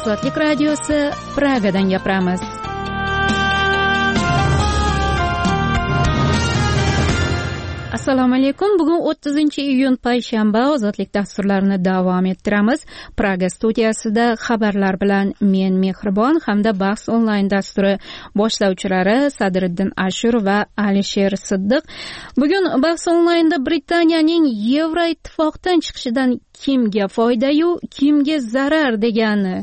Ozodlik radiosi Pragadan gapiramiz. Assalomu alaykum. Bugun 30-iyun payshanba. Ozodlik dasturlarini davom ettiramiz. Praga studiyasida xabarlar bilan men Mehribon hamda bahs onlayn dasturi boshlovchilari Sadriddin Ashur va Alisher Siddiq. Bugun bahs onlaynda Britaniyaning Yevroittifoqdan chiqishidan kimga foyda-yu, kimga zarar degan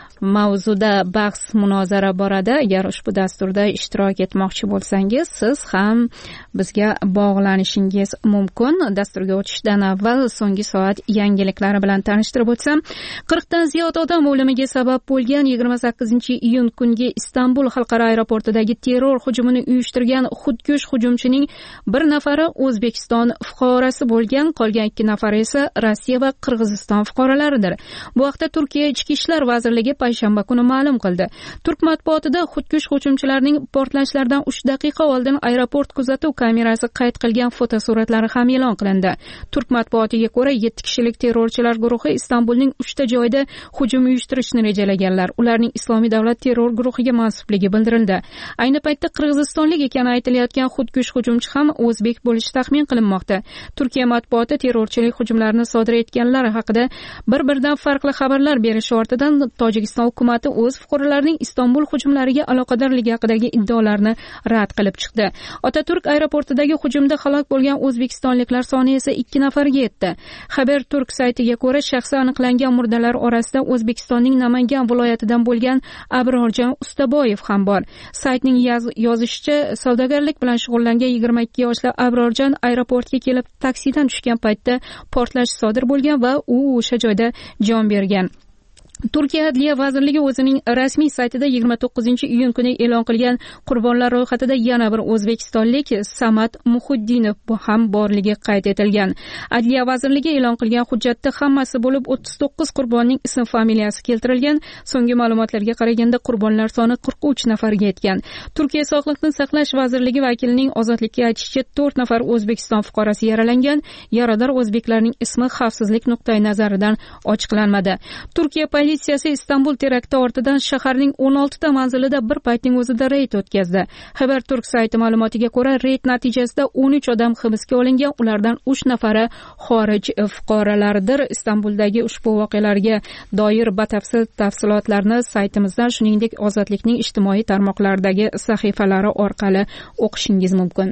mavzuda bahs munozara boradi. Agar ushbu dasturda ishtirok etmoqchi bo'lsangiz, siz ham bizga bog'lanishingiz mumkin. Dasturga o'tishdan avval so'nggi soat yangiliklari bilan tanishtirib o'tsam, 40 dan ziyod odam o'limiga sabab bo'lgan 28-iyun kungi Istanbul xalqaro aeroportidagi terror hujumini uyushtirgan xudkush hujumchining bir nafari O'zbekiston fuqarosi bo'lgan, qolgan 2 nafari esa Rossiya va Qirg'iziston fuqarolaridir. Bu haqda Turkiya Ichki ishlar vazirligi payshanba kuni ma'lum qildi. Turk matbuotida xudkush hujumchilarning portlashlardan 3 daqiqa oldin aeroport kuzatuv kamerasi qayd qilgan fotosuratlari ham e'lon qilindi. Turk matbuotiga ko'ra 7 kishilik terrorchilar guruhi Istanbulning 3 ta joyida hujum uyushtirishni rejalaganlar. Ularning Islomiy davlat terror guruhiga mansubligi bildirildi. Ayni paytda qirg'izistonlik ekani aytilayotgan xudkush hujumchi ham o'zbek bo'lishi taxmin qilinmoqda. Turkiya matbuoti terrorchilik hujumlarini sodir etganlar haqida bir-biridan farqli xabarlar berishi ortidan Tojikiston hukumati o'z fuqarolarining Istanbul hujumlariga aloqadorligi haqidagi iddaolarni rad qilib chiqdi. Otaturk aeroportidagi hujumda halok bo'lgan o'zbekistonliklar soni esa 2 nafarga yetdi. Haberturk saytiga ko'ra, shaxsi aniqlangan murdalar orasida O'zbekistonning Namangan viloyatidan bo'lgan Abrorjon Ustaboyev ham bor. Saytning yozishicha, savdogarlik bilan shug'ullangan 22 yoshli Abrorjon aeroportga kelib taksidan tushgan paytda portlash sodir bo'lgan va u o'sha joyda jon bergan. Turkiya Adliya vazirligi o'zining rasmiy saytida 29-iyun kuni e'lon qilgan qurbonlar ro'yxatida yana bir o'zbekistonlik Samat Muhiddinov ham borligi qayd etilgan. Adliya vazirligi e'lon qilgan hujjatda hammasi bo'lib 39 qurbonning ism familiyasi keltirilgan. So'nggi ma'lumotlarga qaraganda qurbonlar soni 43 nafarga yetgan. Turkiya Sog'liqni saqlash vazirligi vakilining ozodlikka aytishicha 4 nafar O'zbekiston fuqarosi yaralangan. Yarador o'zbeklarning ismi xavfsizlik nuqtai nazaridan ochiqlanmadi. Turkiya politsiyasi Istanbul terakti ortidan shaharning 16 ta manzilida bir paytning o'zida reyd o'tkazdi. Haberturk sayti ma'lumotiga ko'ra, reyd natijasida 13 odam hibsga olingan, ulardan 3 nafari xorij fuqarolaridir. Istanbuldagi ushbu voqealarga doir batafsil tafsilotlarni saytimizdan, shuningdek Ozodlikning ijtimoiy tarmoqlardagi sahifalari orqali o'qishingiz mumkin.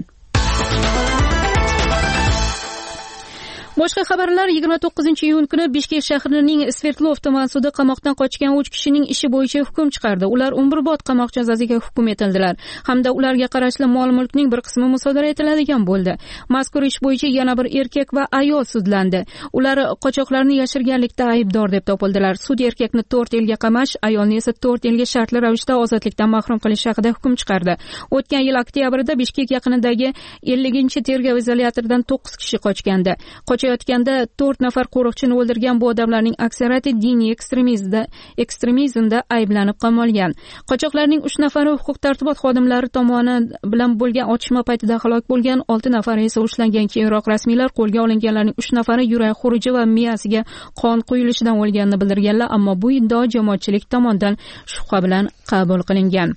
Boshqa xabarlar: 29-iyun kuni Bishkek shahrining Sverdlov tumanida qamoqdan qochgan 3 kishining ishi bo'yicha hukm chiqardi. Ular umrbod qamoq jazosiga hukm etildilar hamda ularga qarashli mol-mulkning bir qismi musodara etiladigan bo'ldi. Mazkur ish bo'yicha yana bir erkak va ayol sudlandi. Ular qochoqlarni yashirganlikda aybdor deb topildilar. Sud erkakni 4 yilga qamash, ayolni esa 4 yilga shartli ravishda ozodlikdan mahrum qilish haqida hukm chiqardi. O'tgan yil oktyabrda Bishkek yaqinidagi 50-tergov izolyatoridan 9 kishi qochgandi. Yotganda 4 nafar qo'riqchini o'ldirgan bu odamlarning aksariyati diniy ekstremizmda ayblanib qamalgan. Qochoqlarning 3 nafari huquq-tartibot xodimlari tomonidan bilan bo'lgan otishma paytida halok bo'lgan, 6 nafari esa ushlangan. Keyinroq rasmiylar qo'lga olinganlarning 3 nafari yurak xuruji va miyasiga qon quyilishidan o'lganini bildirganlar, ammo bu iddao jamoatchilik tomonidan shubha bilan qabul qilingan.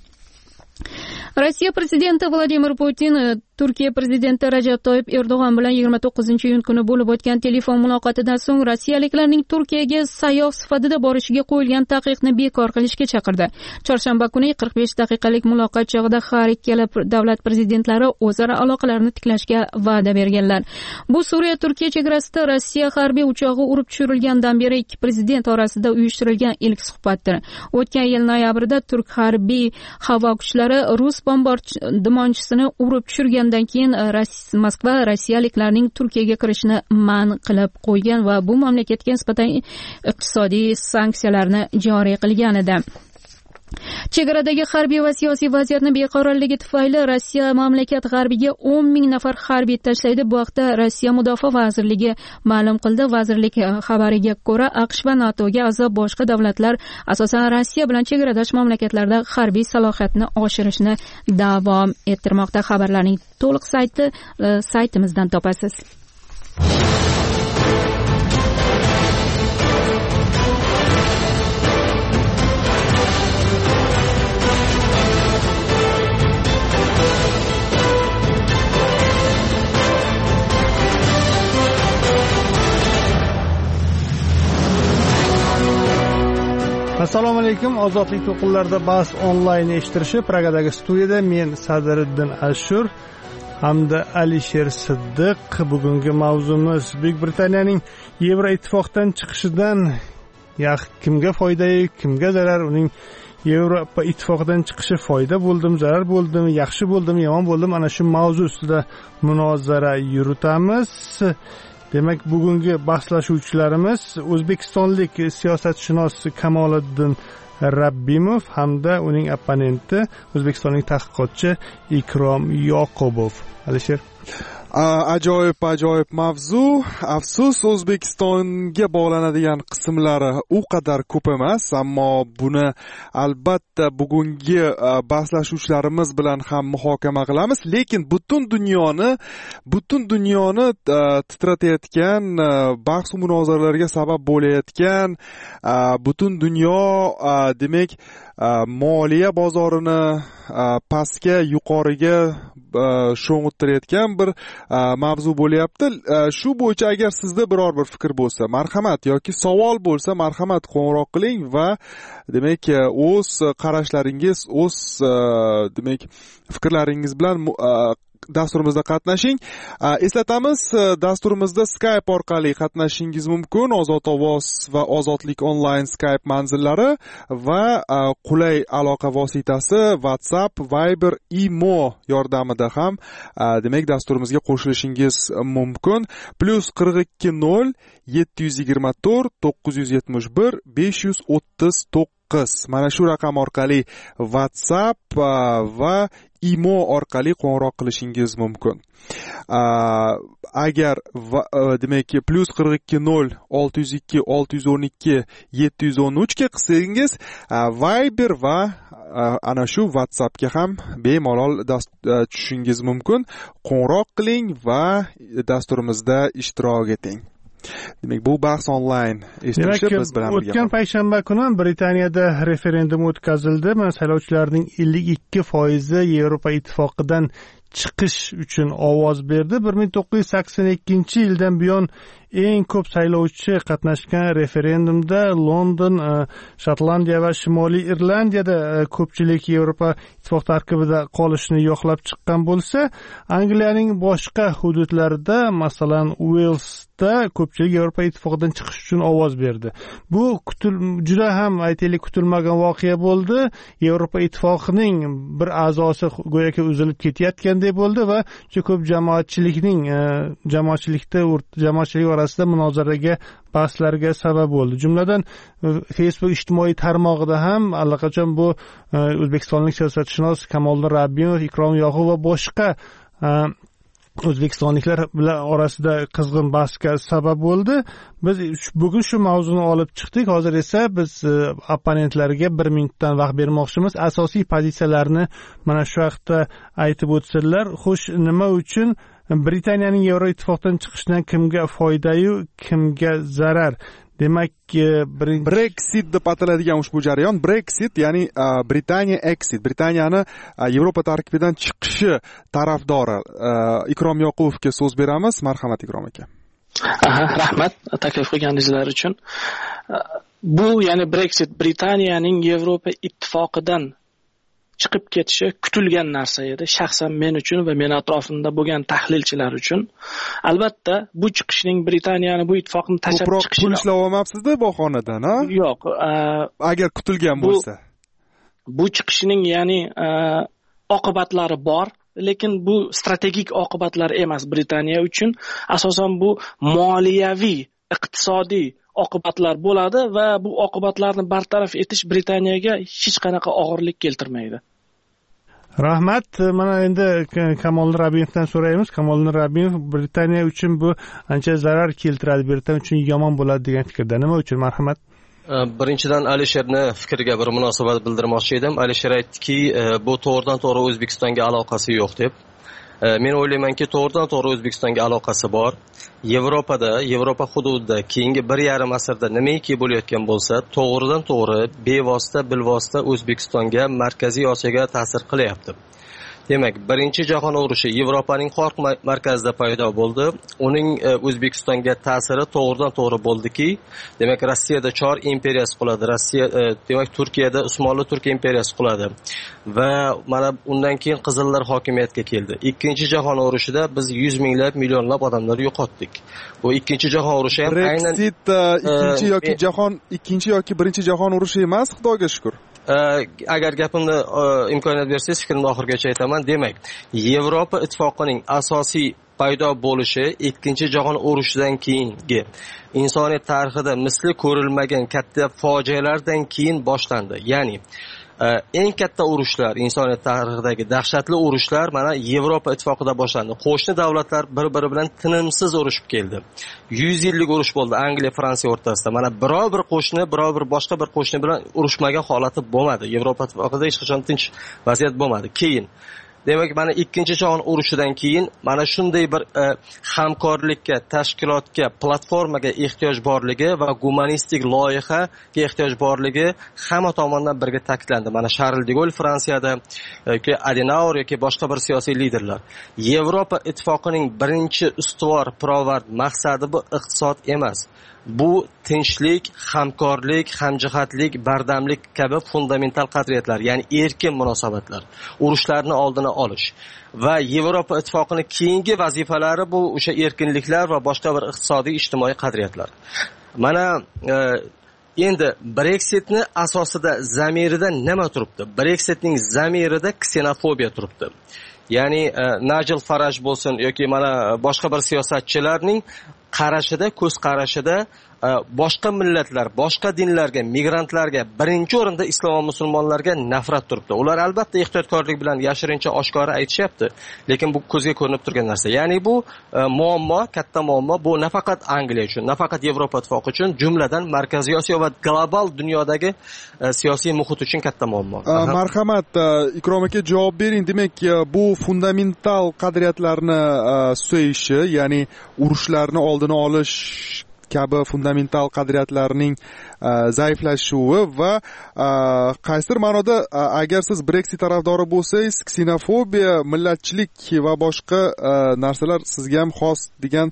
Rossiya prezidenti Vladimir Putin Turkiya prezidenti Rajab Toyyib Erdo'g'an bilan 29-iyun kuni bo'lib o'tgan telefon muloqotidan so'ng rossiyaliklarning Turkiyaga sayyoh sifatida borishiga qo'yilgan taqiqni bekor qilishga chaqirdi. Chorshanba kuni 45 daqiqalik muloqot chog'ida har ikkala davlat prezidentlari o'zaro aloqalarni tiklashga va'da berganlar. Bu Suriya Turkiya chegarasida Rossiya harbiy uchog'i urib tushirilgandan beri ikki prezident orasida uyushtirilgan ilk suhbatdir. O'tgan yil noyabrda Turk harbiy havo kuchlari rus bombardimonchisi urib tushirgandan keyin Moskva rossiyaliklarning Turkiyaga kirishini man qilib qo'ygan va bu mamlakatga nisbatan iqtisodiy sanksiyalarni joriy qilgan edi. Chegaradagi harbiy va siyosiy vaziyatni beqarorligi tufayli Rossiya mamlakat g'arbiga 10,000 nafar harbiy tashlaydi. Bu haqda Rossiya Mudofaa vazirligi ma'lum qildi. Vazirlik xabariga ko'ra, AQSh va NATOga a'zo boshqa davlatlar asosan Rossiya bilan chegaradosh mamlakatlarda harbiy salohiyatni oshirishni davom ettirmoqda. Xabarlarning to'liq saytimizdan topasiz. Assalomu alaykum. Ozodlik to'lqinlarida bahs onlayn eshittirishi Pragadagi studiyada men Sadiriddin Ashur hamda Alisher Siddiq. Bugungi mavzumiz Buyuk Britaniyaning Yevroittifoqdan chiqishidan kimga foyda, kimga zarar, uning Yevropa ittifoqidan chiqishi foyda bo'ldimi, zarar bo'ldimi, yaxshi bo'ldimi, yomon bo'ldimi, ana shu mavzu ustida munozara yuritamiz. Demak, bugungi bahslashuvchilarimiz o'zbekistonlik siyosatshunos Kamoliddin Rabbimov hamda uning opponenti o'zbekistonlik tadqiqotchi Ikrom Yoqubov. Alisher, ajoyib mavzu. Afsus, O'zbekistonga bog'lanadigan qismlari u qadar ko'p emas, ammo buni albatta bugungi bahslashuvchilarimiz bilan ham muhokama qilamiz. Lekin butun dunyoni titratayotgan, bahs va munozaralarga sabab bo'layotgan, butun dunyo demak moliya bozorini pastga yuqoriga sho'ng'ittirayotgan bir mavzu bo'lyapti. Shu bo'yicha agar sizda biror bir fikr bo'lsa, marhamat, yoki savol bo'lsa, marhamat qo'ng'iroq qiling va demak o'z qarashlaringiz, o'z demak fikrlaringiz bilan dasturimizda qatnashing. Eslatamiz, dasturimizda Skype orqali qatnashishingiz mumkin. Ozod ovoz va ozodlik onlayn Skype manzillari va qulay aloqa vositasi WhatsApp, Viber, Imo yordamida ham demak dasturimizga qo'shilishingiz mumkin. +42 724 971 539. Mana shu raqam orqali WhatsApp va Imo orqali qo'ng'iroq qilishingiz mumkin. Agar demak +42 602 612 713 ga qilsangiz, Viber va ana shu WhatsAppga ham bemalol tushishingiz mumkin. Qo'ng'iroq qiling va dasturimizda ishtirok eting. Demak, bu bahs onlayn eshitilishi biz bilan birga. O'tgan payshanba kuni Britaniyada referendum o'tkazildi. Saylovchilarning 52% Yevropa ittifoqidan chiqish uchun ovoz berdi. 1982-yildan buyon eng ko'p saylovchi qatnashgan referendumda London, Shotlandiya va Shimoliy Irlandiyada ko'pchilik Yevropa ittifoq tarkibida qolishni yoqlab chiqqan bo'lsa, Angliyaning boshqa hududlarida, masalan, Walesda ko'pchilik Yevropa ittifoqidan chiqish uchun ovoz berdi. Bu juda ham aytaylik kutilmagan voqea bo'ldi. Yevropa ittifoqining bir a'zosi go'yoki uzilib ketayotganday bo'ldi va juda ko'p jamoatchilik orasida munozaraga, bahslarga sabab bo'ldi. Jumladan Facebook ijtimoiy tarmog'ida ham allaqachon bu o'zbekistonlik siyosatshunos Kamoliddin Rabbimov, Ikrom Yoqubov va boshqa o'zbekistonliklar bilan orasida qizg'in bahsga sabab bo'ldi. Biz bugun shu mavzuni olib chiqdik. Hozir esa biz opponentlarga 1 minutdan vaqt bermoqchimiz. Asosiy pozitsiyalarni mana shu vaqtda aytib o'tsinlar. Xo'sh, nima uchun Britaniyaning Yevroittifoqdan chiqishidan kimga foyda-yu, kimga zarar? Demak, Brexit deb ataladigan ushbu jarayon, Brexit ya'ni Britaniya exit, Britaniyani Yevropa tarkibidan chiqishi tarafdori Ikrom Yoqubovga so'z beramiz. Marhamat, Ikrom aka. Rahmat taklif qilganingizlar uchun. Bu ya'ni Brexit Britaniyaning Yevropa ittifoqidan chiqib ketishi kutilgan narsa edi, shaxsan men uchun va men atrofimda bo'lgan tahlilchilar uchun. Albatta, bu chiqishning Britaniyani bu ittifoqni tashlab chiqishi. Pul ishlab olmabsiz-da bahonadan, ha? Yo'q. Agar kutilgan bo'lsa. Bu chiqishning ya'ni oqibatlari bor, lekin bu strategik oqibatlar emas Britaniya uchun. Asosan bu moliyaviy, iqtisodiy oqibatlar bo'ladi va bu oqibatlarni bartaraf etish Britaniyaga hech qanaqa og'irlik keltirmaydi. Rahmat. Mana endi Kamoliddin Rabbimovdan so'raymiz. Kamoliddin Rabbimov Britaniya uchun bu ancha zarar keltiradi, Britaniya uchun yomon bo'ladi degan fikrda. Nima uchun? Marhamat. Birinchidan Alisherni fikriga bir munosabat bildirmoqchi edim. Alisher aytdiki, bu to'g'ridan to'g'ri O'zbekistonga aloqasi yo'q deb. Men o'ylaymanki, to'g'ridan to'g'ri O'zbekistonga aloqasi bor. Yevropa hududida keyingi 1,5 asrda nimaiki bo'layotgan bo'lsa, to'g'ridan to'g'ri bevosita bilvosita O'zbekistonga, Markaziy Osiyoga ta'sir qilyapti. Demak, birinchi jahon urushi Yevropaning qo'rq markazida paydo bo'ldi. Uning O'zbekistonga ta'siri to'g'ridan-to'g'ri bo'ldiki, demak, Rossiyada Chor imperiyasi quladi. Rossiya, demak, Turkiyada Usmonli Turk imperiyasi quladi. Va mana undan keyin Qizillar hokimiyatga keldi. Ikkinchi jahon urushida biz 100 minglab, millionlab odamlar yo'qotdik. Bu ikkinchi jahon urushi ham aynan ikkinchi yoki birinchi jahon urushi emas, Xudoga shukr. Agar gapimni imkoniyat bersangiz, fikrimni oxirigacha aytaman. Demak, Yevropa ittifoqining asosiy paydo bo'lishi ikkinchi jahon urushidan keyingi insoniyat tarixida misli ko'rilmagan katta fojialardan keyin boshlandi. Ya'ni eng katta urushlar, insoniyat tarixidagi dahshatli urushlar mana Yevropa ittifoqida boshlandi. Qo'shni davlatlar bir-biri bilan tinimsiz urushib keldi. 100 yillik urush bo'ldi Angliya, Fransiya o'rtasida. Mana biror bir qo'shni, biror bir boshqa bir qo'shni bilan urushmagan holati bo'lmadi. Yevropa ittifoqida hech qachon tinch vaziyat bo'lmadi. Keyin demak, mana ikkinchi jahon urushidan keyin mana shunday bir hamkorlikka, tashkilotga, platformaga ehtiyoj borligi va gumanistik loyihaga ehtiyoj borligi hamma tomonidan birga ta'kidlandi. Mana Charles de Gaulle Fransiyada yoki Adenauer yoki boshqa bir siyosiy liderlar. Yevropa ittifoqining birinchi ustuvor pirovard maqsadi bu iqtisod emas. Bu tinchlik, hamkorlik, hamjihatlik, bardamlik kabi fundamental qadriyatlar, ya'ni erkin munosabatlar, urushlarni oldini olish va Yevropa ittifoqining keyingi vazifalari bu o'sha erkinliklar va boshqa bir iqtisodiy, ijtimoiy qadriyatlar. Mana endi Brexitni asosida, zamirida nima turibdi? Brexitning zamirida ksenofobiya turibdi. Ya'ni Nigel Farage bo'lsin yoki mana boshqa bir siyosatchilarning qarashida, ko'z qarashida boshqa millatlar, boshqa dinlarga, migrantlarga, birinchi o'rinda islom va musulmonlarga nafrat turibdi. Ular albatta ehtiyotkorlik bilan yashirincha oshkora aytishyapti, lekin bu ko'zga ko'rinib turgan narsa. Ya'ni bu muammo, katta muammo. Bu nafaqat Angliya uchun, nafaqat Yevropa ittifoqi uchun, jumladan Markaziy Osiyo va global dunyodagi siyosiy muhit uchun katta muammo. Marhamat, Ikrom aka, javob bering. Demak, bu fundamental qadriyatlarni so'yishi, ya'ni urushlarni oldini olish kabi fundamental qadriyatlarning zaiflashuvi va qaysidir ma'noda agar siz Brexit tarafdori bo'lsangiz, ksenofobiya, millatchilik va boshqa narsalar sizga ham xos degan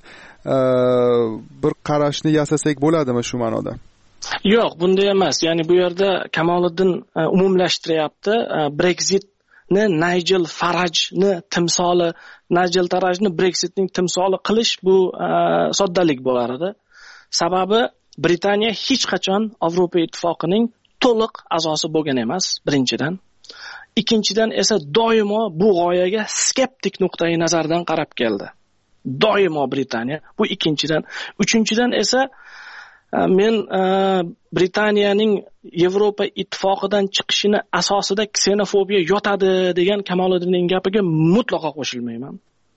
bir qarashni yasasak bo'ladimi shu ma'noda? Yo'q, bunday emas. Ya'ni bu yerda Kamoliddin umumlashtiryapti. Brexitni Nigel Farage'ni timsoli, Nigel Farage'ni Brexitning timsoli qilish bu soddalik bo'lar edi. Sababi Britaniya hech qachon Yevropa ittifoqining to'liq a'zosi bo'lgan emas, birinchidan. Ikkinchidan esa doimo bu g'oyaga skeptik nuqtai nazardan qarab keldi. Doimo Britaniya. Bu ikkinchidan. Uchinchidan esa men Britaniyaning Yevropa ittifoqidan chiqishini asosida ksenofobiya yotadi degan Kamoliddinning gapiga mutlaqo qo'shilmayman.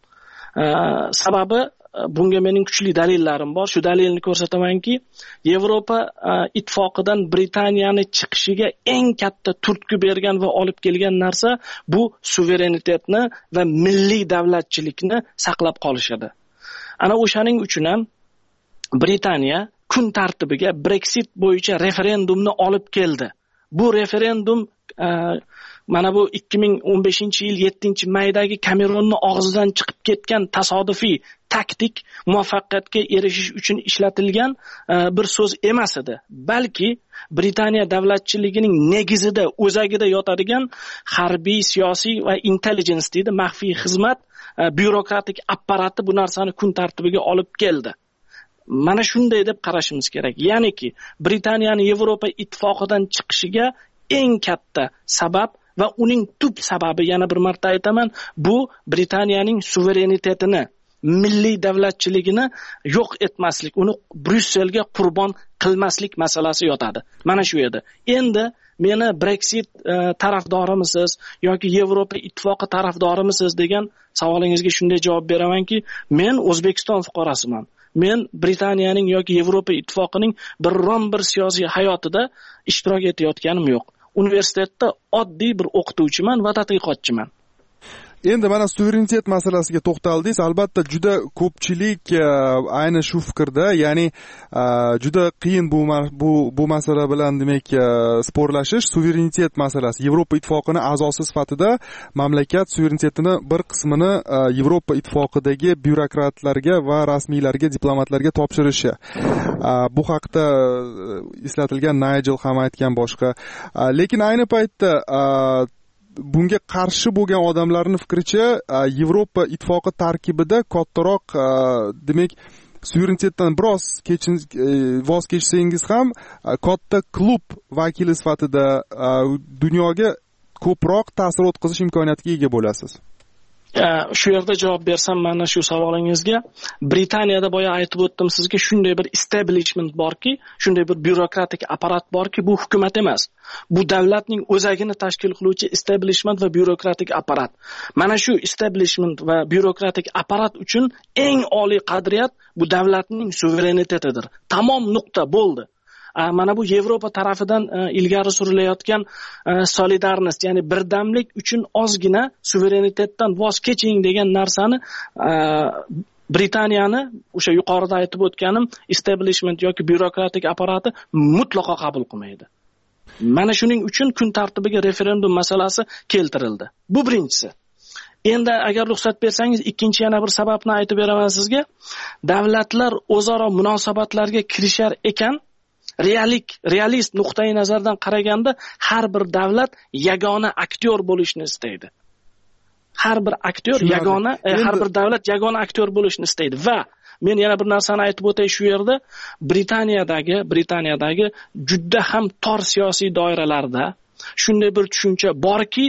Sababi bunga mening kuchli dalillarim bor. Shu dalilni ko'rsatamanki, Yevropa ittifoqidan Britaniyani chiqishiga eng katta turtki bergan va olib kelgan narsa bu suverenitetni va milliy davlatchilikni saqlab qolish edi. Ana o'shaning uchun ham Britaniya kun tartibiga Brexit bo'yicha referendumni olib keldi. Bu referendum mana bu 2015-yil 7-maydagi Kameronni og'zidan chiqib ketgan tasodifiy taktik muvaffaqiyatga erishish uchun ishlatilgan bir so'z emas edi. Balki Britaniya davlatchiligining negizida, o'zagida yotadigan harbiy, siyosiy va intelligence deydi, maxfiy xizmat, byurokratik apparati bu narsani kun tartibiga olib keldi. Mana shunday deb qarashimiz kerak. Ya'niki Britaniyani Yevropa ittifoqidan chiqishiga eng katta sabab va uning tub sababi, yana bir marta aytaman, bu Britaniyaning suverenitetini, milliy davlatchiligini yo'q etmaslik, uni Bryusselga qurbon qilmaslik masalasi yotadi. Mana shu edi. Endi meni Brexit tarafdorimisiz yoki Yevropa ittifoqi tarafdorimisiz degan savolingizga shunday javob beramanki, men O'zbekiston fuqarosiman. Men Britaniyaning yoki Yevropa ittifoqining biron bir siyosiy hayotida ishtirok etayotganim yo'q. Universitetda oddiy bir o'qituvchiman va tadqiqotchiman. endi mana suverenitet masalasiga to'xtaldingiz. Albatta juda ko'pchilik ayni shu fikrda, ya'ni juda qiyin bu masala bilan demak sporlashish. Suverenitet masalasi, Yevropa ittifoqining a'zosi sifatida mamlakat suverenitetini bir qismini Yevropa ittifoqidagi byurokratlarga va rasmiylarga, diplomatlarga topshirishi. Bu haqda eslatilgan Nigel ham aytgan boshqa. Lekin ayni paytda bunga qarshi bo'lgan odamlarning fikricha, Yevropa ittifoqi tarkibida kattaroq demak suverenitetdan biroz voz kechsangiz ham katta klub vakili sifatida dunyoga ko'proq ta'sir o'tkazish imkoniyatiga ega bo'lasiz. Shu yerda javob bersam mana shu savolingizga, Britaniyada boya aytib o'tdim sizga, shunday bir establishment borki, shunday bir byurokratik apparat borki, bu hukumat emas. Bu davlatning o'zagini tashkil qiluvchi establishment va byurokratik apparat. Mana shu establishment va byurokratik apparat uchun eng oliy qadriyat bu davlatning suverenitetidir. Tamom, nuqta, bo'ldi. Mana bu Yevropa tarafidan ilgari surilayotgan solidarnost, ya'ni birdamlik uchun ozgina suverenitetdan voz keching degan narsani Britaniyani o'sha yuqorida aytib o'tganim establishment yoki byurokratik apparati mutlaqo qabul qilmaydi. Mana shuning uchun kun tartibiga referendum masalasi keltirildi. Bu birinchisi. Endi agar ruxsat bersangiz, ikkinchi yana bir sababni aytib beraman sizga. Davlatlar o'zaro munosabatlarga kirishar ekan, realist nuqtai nazardan qaraganda har bir davlat yagona aktyor bo'lishni istaydi. Har bir aktyor yagona, har bir davlat yagona aktyor bo'lishni istaydi va men yana bir narsani aytib o'tay shu yerda, Britaniyadagi juda ham tor siyosiy doiralarda shunday bir tushuncha borki,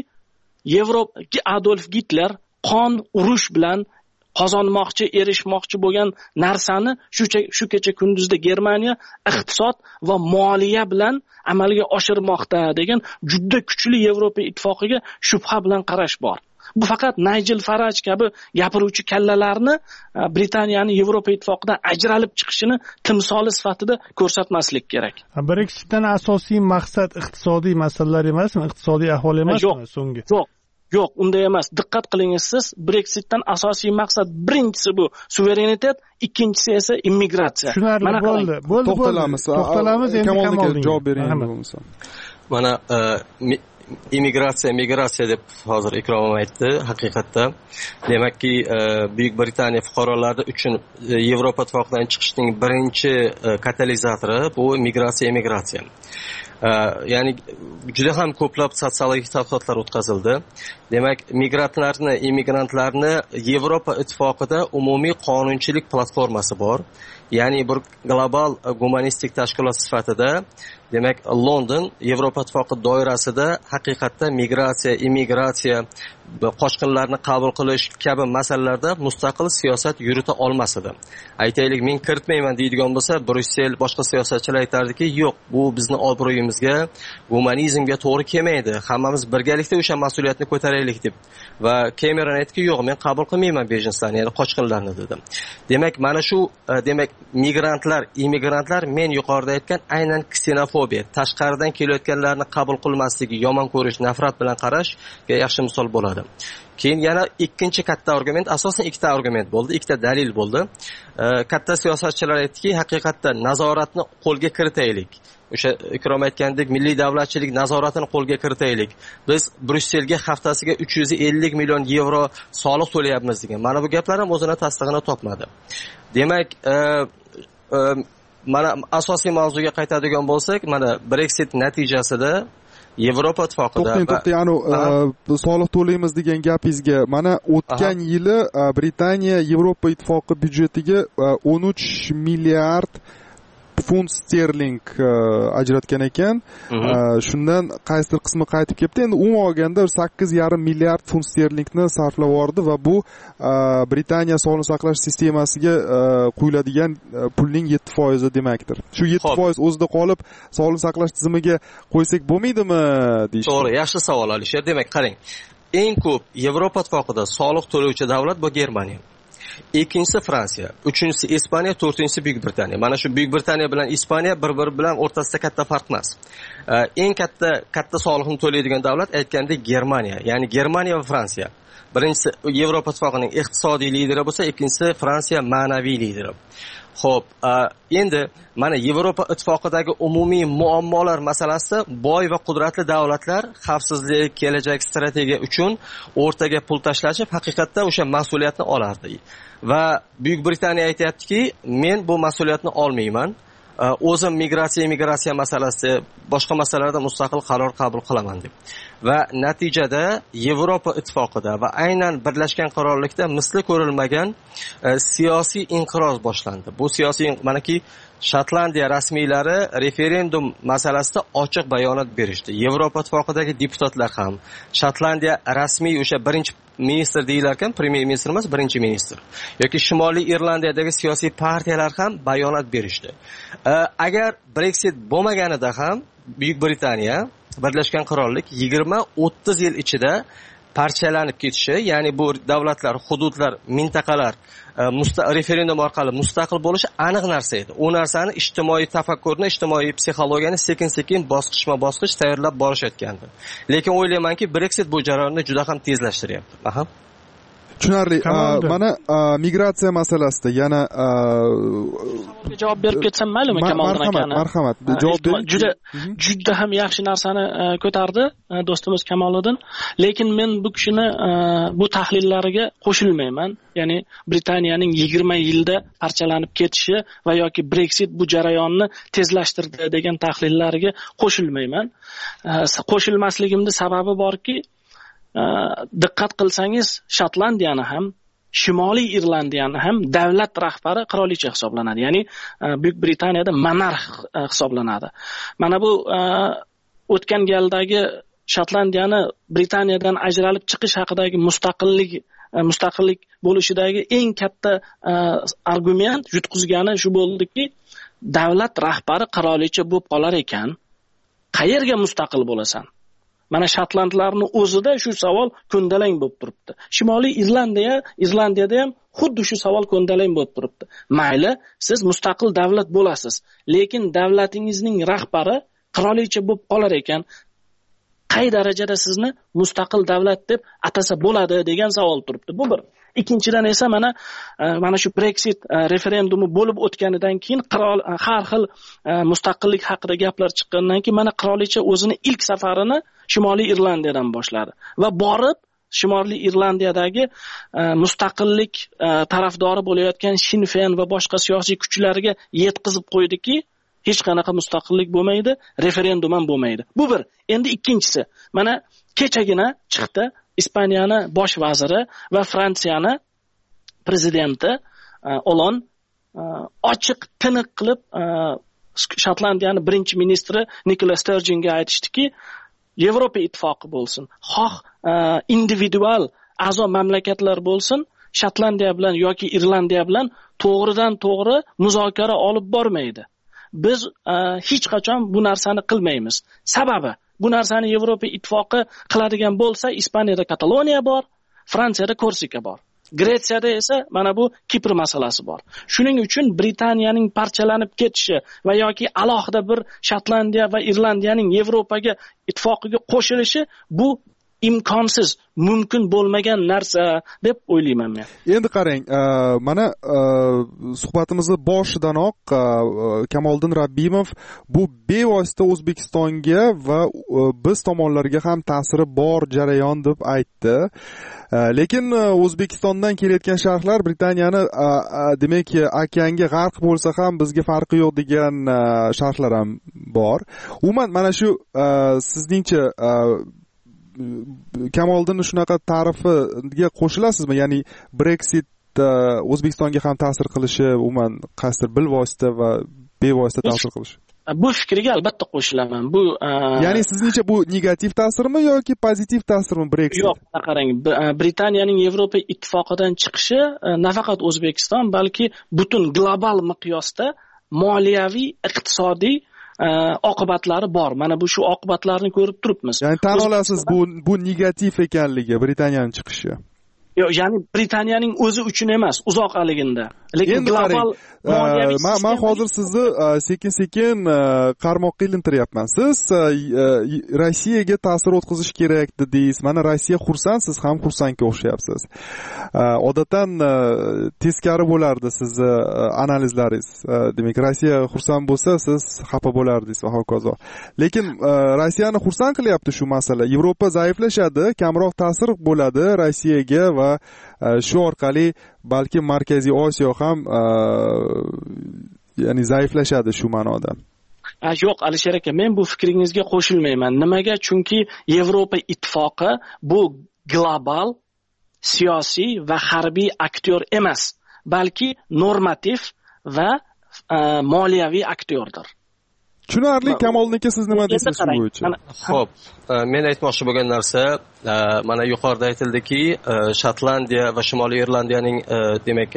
Adolf Hitler qon urush bilan qozonmoqchi, erishmoqchi bo'lgan narsani shu kecha kunduzda Germaniya iqtisod va moliya bilan amalga oshirmoqda degan juda kuchli Yevropa ittifoqiga shubha bilan qarash bor. Bu faqat Nigel Farage kabi gapiruvchi kallalarni Britaniyaning Yevropa ittifoqidan ajralib chiqishini timsoli sifatida ko'rsatmaslik kerak. Brexitdan asosiy maqsad iqtisodiy masalalar emasmi? Iqtisodiy ahvol emasmi so'nggi? Yo'q, unday emas. Diqqat qilingiz siz, Brexitdan asosiy maqsad birinchisi bu suverenitet, ikkinchisi esa immigratsiya. Mana bo'ldi. To'xtalamiz endi Kamolga javob bering bo'lmasa. Mana migratsiya deb hozir Ikrom aytdi. Haqiqatda demakki Buyuk Britaniya fuqarolari uchun Yevropa ittifoqidan chiqishning birinchi katalizatori bu migratsiya. Ya'ni juda ham ko'plab sotsiologik tadqiqotlar o'tkazildi. Demak, immigrantlarni Yevropa ittifoqida umumiy qonunchilik platformasi bor. Ya'ni bir global gumanistik tashkilot sifatida, demak, London Yevropa ittifoqi doirasida haqiqatda immigratsiya, qochqinlarni qabul qilish kabi masalalarda mustaqil siyosat yurita olmas edi. Aytaylik, men kiritmayman deydigan bo'lsa, Bryussel boshqa siyosatchilar aytardiki, yo'q, bu bizni obro'yimizga, gumanizmga to'g'ri kelmaydi. Hammamiz birgalikda o'sha mas'uliyatni ko'taraylik deb. Va Cameron aytdiki, yo'q, men qabul qilmayman bejinlarni, ya'ni qochqinlarni dedi. Demak, mana shu immigrantlar men yuqorida aytgan aynan ksenofobiya, tashqaridan kelayotganlarni qabul qilmasligi, yomon ko'rish, nafrat bilan qarashga yaxshi misol bo'ladi. Keyin yana ikkinchi katta argument, asosan ikkita argument bo'ldi, ikkita dalil bo'ldi. Katta siyosatchilar aytdiki, haqiqatda nazoratni qo'lga kiritaylik. O'sha Ikrom aytgandek, milliy davlatchilik nazoratini qo'lga kiritaylik. Biz Bryusselga haftasiga 350 million yevro soliq to'layapmiz degan. Mana bu gaplar ham o'zini tasdig'ini topmadi. Demak, mana asosiy mavzuga qaytadigan bo'lsak, mana Brexit natijasida Yevropa ittifoqida soliq to'laymiz degan gapingizga, mana o'tgan yili Britaniya Yevropa ittifoqi byudjetiga 13 milliard funt sterling ajratgan ekan. Shundan qaysidir qismi qaytib kelibdi. Endi umuman olganda 8,5 milliard funt sterlingni sarflab yubordi va bu Britaniya sog'liqni saqlash sistemasiga quyiladigan pulning 7% demakdir. Shu 7% o'zida qolib, sog'liqni saqlash tizimiga qo'ysak bo'lmaydimi deysiz. To'g'ri, yaxshi savol Alisher. Demak, qarang. Eng ko'p Yevropa ittifoqida soliq to'lovchi davlat bu Germaniya. Ikkinchisi Fransiya, uchinchisi Ispaniya, to'rtinchisi Buyuk Britaniya. Mana shu Buyuk Britaniya bilan Ispaniya bir-biri bilan o'rtasida katta farq emas. Eng katta soliqni to'laydigan davlat aytgandek Germaniya, ya'ni Germaniya va Fransiya. Birinchisi Yevropa Ittifoqining iqtisodiy lideri bo'lsa, ikkinchisi Fransiya ma'naviy lideri. Xo'p, endi mana Yevropa Ittifoqidagi umumiy muammolar masalasi boy va qudratli davlatlar xavfsizlik, kelajak strategiya uchun o'rtaga pul tashlashib, haqiqatda o'sha mas'uliyatni olardi. Va Buyuk Britaniya aytayaptiki, men bu mas'uliyatni olmayman. O'zim migratsiya masalasi, boshqa masalalarda mustaqil qaror qabul qilaman deb. Va natijada Yevropa Ittifoqida va aynan Birlashgan Qirollikda misli ko'rilmagan siyosiy inqiroz boshlandi. Bu siyosiy manaki Shotlandiya rasmiylari referendum masalasida ochiq bayonot berishdi. Yevropa Ittifoqidagi deputatlar ham Shotlandiya rasmiy o'sha birinchi ministr deyilarkan, premier ministr emas, birinchi ministr yoki Shimoliy Irlandiyadagi siyosiy partiyalar ham bayonot berishdi. Agar Brexit bo'lmaganida ham Buyuk Britaniya, Birlashgan Qirollik 20-30 yil ichida parchalanib ketishi, ya'ni bu davlatlar, hududlar, mintaqalar referendum orqali mustaqil bo'lishi aniq narsa edi. U narsani ijtimoiy tafakkurni, ijtimoiy psixologiyani sekin-sekin bosqichma-bosqich tayyorlab borishayotgandi. Lekin o'ylaymanki, Brexit bu jarayonni juda ham tezlashtiryapti. Tushunarli. Mana migratsiya masalasida yana javob berib ketsam maylimi Kamoliddin akani? Marhamat. Javob bering. Juda ham yaxshi narsani ko'tardi do'stimiz Kamoliddin. Lekin men bu kishini bu tahlillariga qo'shilmayman. Ya'ni Britaniyaning 20 yilda parchalanib ketishi va yoki Brexit bu jarayonni tezlashtirdi degan tahlillariga qo'shilmayman. Qo'shilmasligimning sababi borki, diqqat qilsangiz, Shotlandiyani ham, Shimoliy Irlandiyani ham davlat rahbari qirolicha hisoblanadi. Ya'ni Buyuk Britaniyada monarx hisoblanadi. Mana bu o'tgan galdagi Shotlandiyani Britaniyadan ajralib chiqish haqidagi mustaqillik bo'lishidagi eng katta argument yutqizgani shu bo'ldiki, davlat rahbari qirolicha bo'lib qolar ekan, qayerga mustaqil bo'lasan? Mana Shotlandlarning o'zida shu savol ko'ndalang bo'lib turibdi. Shimoliy Irlandiyada ham xuddi shu savol ko'ndalang bo'lib turibdi. Mayli, siz mustaqil davlat bo'lasiz, lekin davlatingizning rahbari qirolicha bo'lib qolar ekan, qay darajada sizni mustaqil davlat deb atasa bo'ladi degan savol turibdi. Bu bir. Ikkinchidan esa mana shu Brexit referendumi bo'lib o'tganidan keyin har xil mustaqillik haqida gaplar chiqqandan keyin mana qirolicha o'zini ilk safarini Shimoliy Irlandiyadan boshladi va borib Shimoliy Irlandiyadagi mustaqillik tarafdori bo'layotgan Sinn Féin va boshqa siyosiy kuchlarga yetkazib qo'ydiki, hech qanaqa mustaqillik bo'lmaydi, referendum ham bo'lmaydi. Bu bir. Endi ikkinchisi, mana kechagina chiqdi Ispaniyani bosh vaziri va Fransiyani prezidenti Olan ochiq tiniq qilib Shotlandiyani birinchi ministri Nicola Sturgeonga aytishdiki, Yevropa ittifoqi bo'lsin, xoh individual a'zo mamlakatlar bo'lsin, Shotlandiya bilan yoki Irlandiya bilan to'g'ridan to'g'ri muzokara olib bormaydi. Biz hech qachon bu narsani qilmaymiz. Sababi, bu narsani Yevropa ittifoqi qiladigan bo'lsa, Ispaniyada Kataloniya bor, Fransiyada Korsika bor. Gretsiyada esa mana bu Kipr masalasi bor. Shuning uchun Britaniyaning parchalanib ketishi va yoki alohida bir Shotlandiya va Irlandiyaning Yevropaga ittifoqiga qo'shilishi bu imkonsiz, mumkin bo'lmagan narsa deb o'ylayman men. Endi qarang, mana suhbatimizni boshidanoq Kamoliddin Rabbimov bu bevosita O'zbekistonga va biz tomonlarga ham ta'siri bor jarayon deb aytdi. Lekin O'zbekistondan kelayotgan sharhlar Britaniyani demak okeanga g'arq bo'lsa ham bizga farqi yo'q degan sharhlar ham bor. Umuman mana shu sizningcha Kamoliddin shunaqa ta'rifiga qo'shilasizmi? Ya'ni Brexit O'zbekistonga ham ta'sir qilishi, umuman qasr bilvosita va bevosita ta'sir qilishi. Bu fikriga albatta qo'shilaman. Bu ya'ni sizningcha bu negativ ta'sirmi yoki pozitiv ta'sirmi Brexit? Yo'q, qarang, Britaniyaning Yevropa ittifoqidan chiqishi nafaqat O'zbekiston, balki butun global miqyosda moliyaviy, iqtisodiy oqibatlari bor. Mana bu shu oqibatlarni ko'rib turibmiz. Ya'ni tan olasiz bu negativ ekanligi Britaniyaning chiqishi. Yo'q, ya'ni Britaniyaning o'zi uchun emas, uzoqaligida. Lekin global moliyaviy men hozir sizni sekin-sekin qarmoqqa ilintiryapman. Siz Rossiyaga ta'sir o'tkazish kerak dedingiz. Mana Rossiya xursand, siz ham xursandga o'xshayapsiz. Odatdan teskari bo'lardi sizni analizlaringiz. Demak, Rossiya xursand bo'lsa, siz xafa bo'lardingiz va hokazo. Lekin Rossiyani xursand qilyapti shu masala. Yevropa zaiflashadi, kamroq ta'sir bo'ladi Rossiyaga va shu orqali balki Markaziy Osiyo ham ya'ni zaiflashadi shu ma'noda. Yo'q, Alisher aka, men bu fikringizga qo'shilmayman. Nimaga? Chunki Yevropa ittifoqi bu global siyosiy va harbiy aktyor emas, balki normativ va moliyaviy aktyordir. Tushunarli. Kamolniki siz nima deysiz shu bo'yicha? Xo'p, men aytmoqchi bo'lgan narsa, mana yuqorida aytildiki, Shotlandiya va Shimoliy Irlandiyaning demak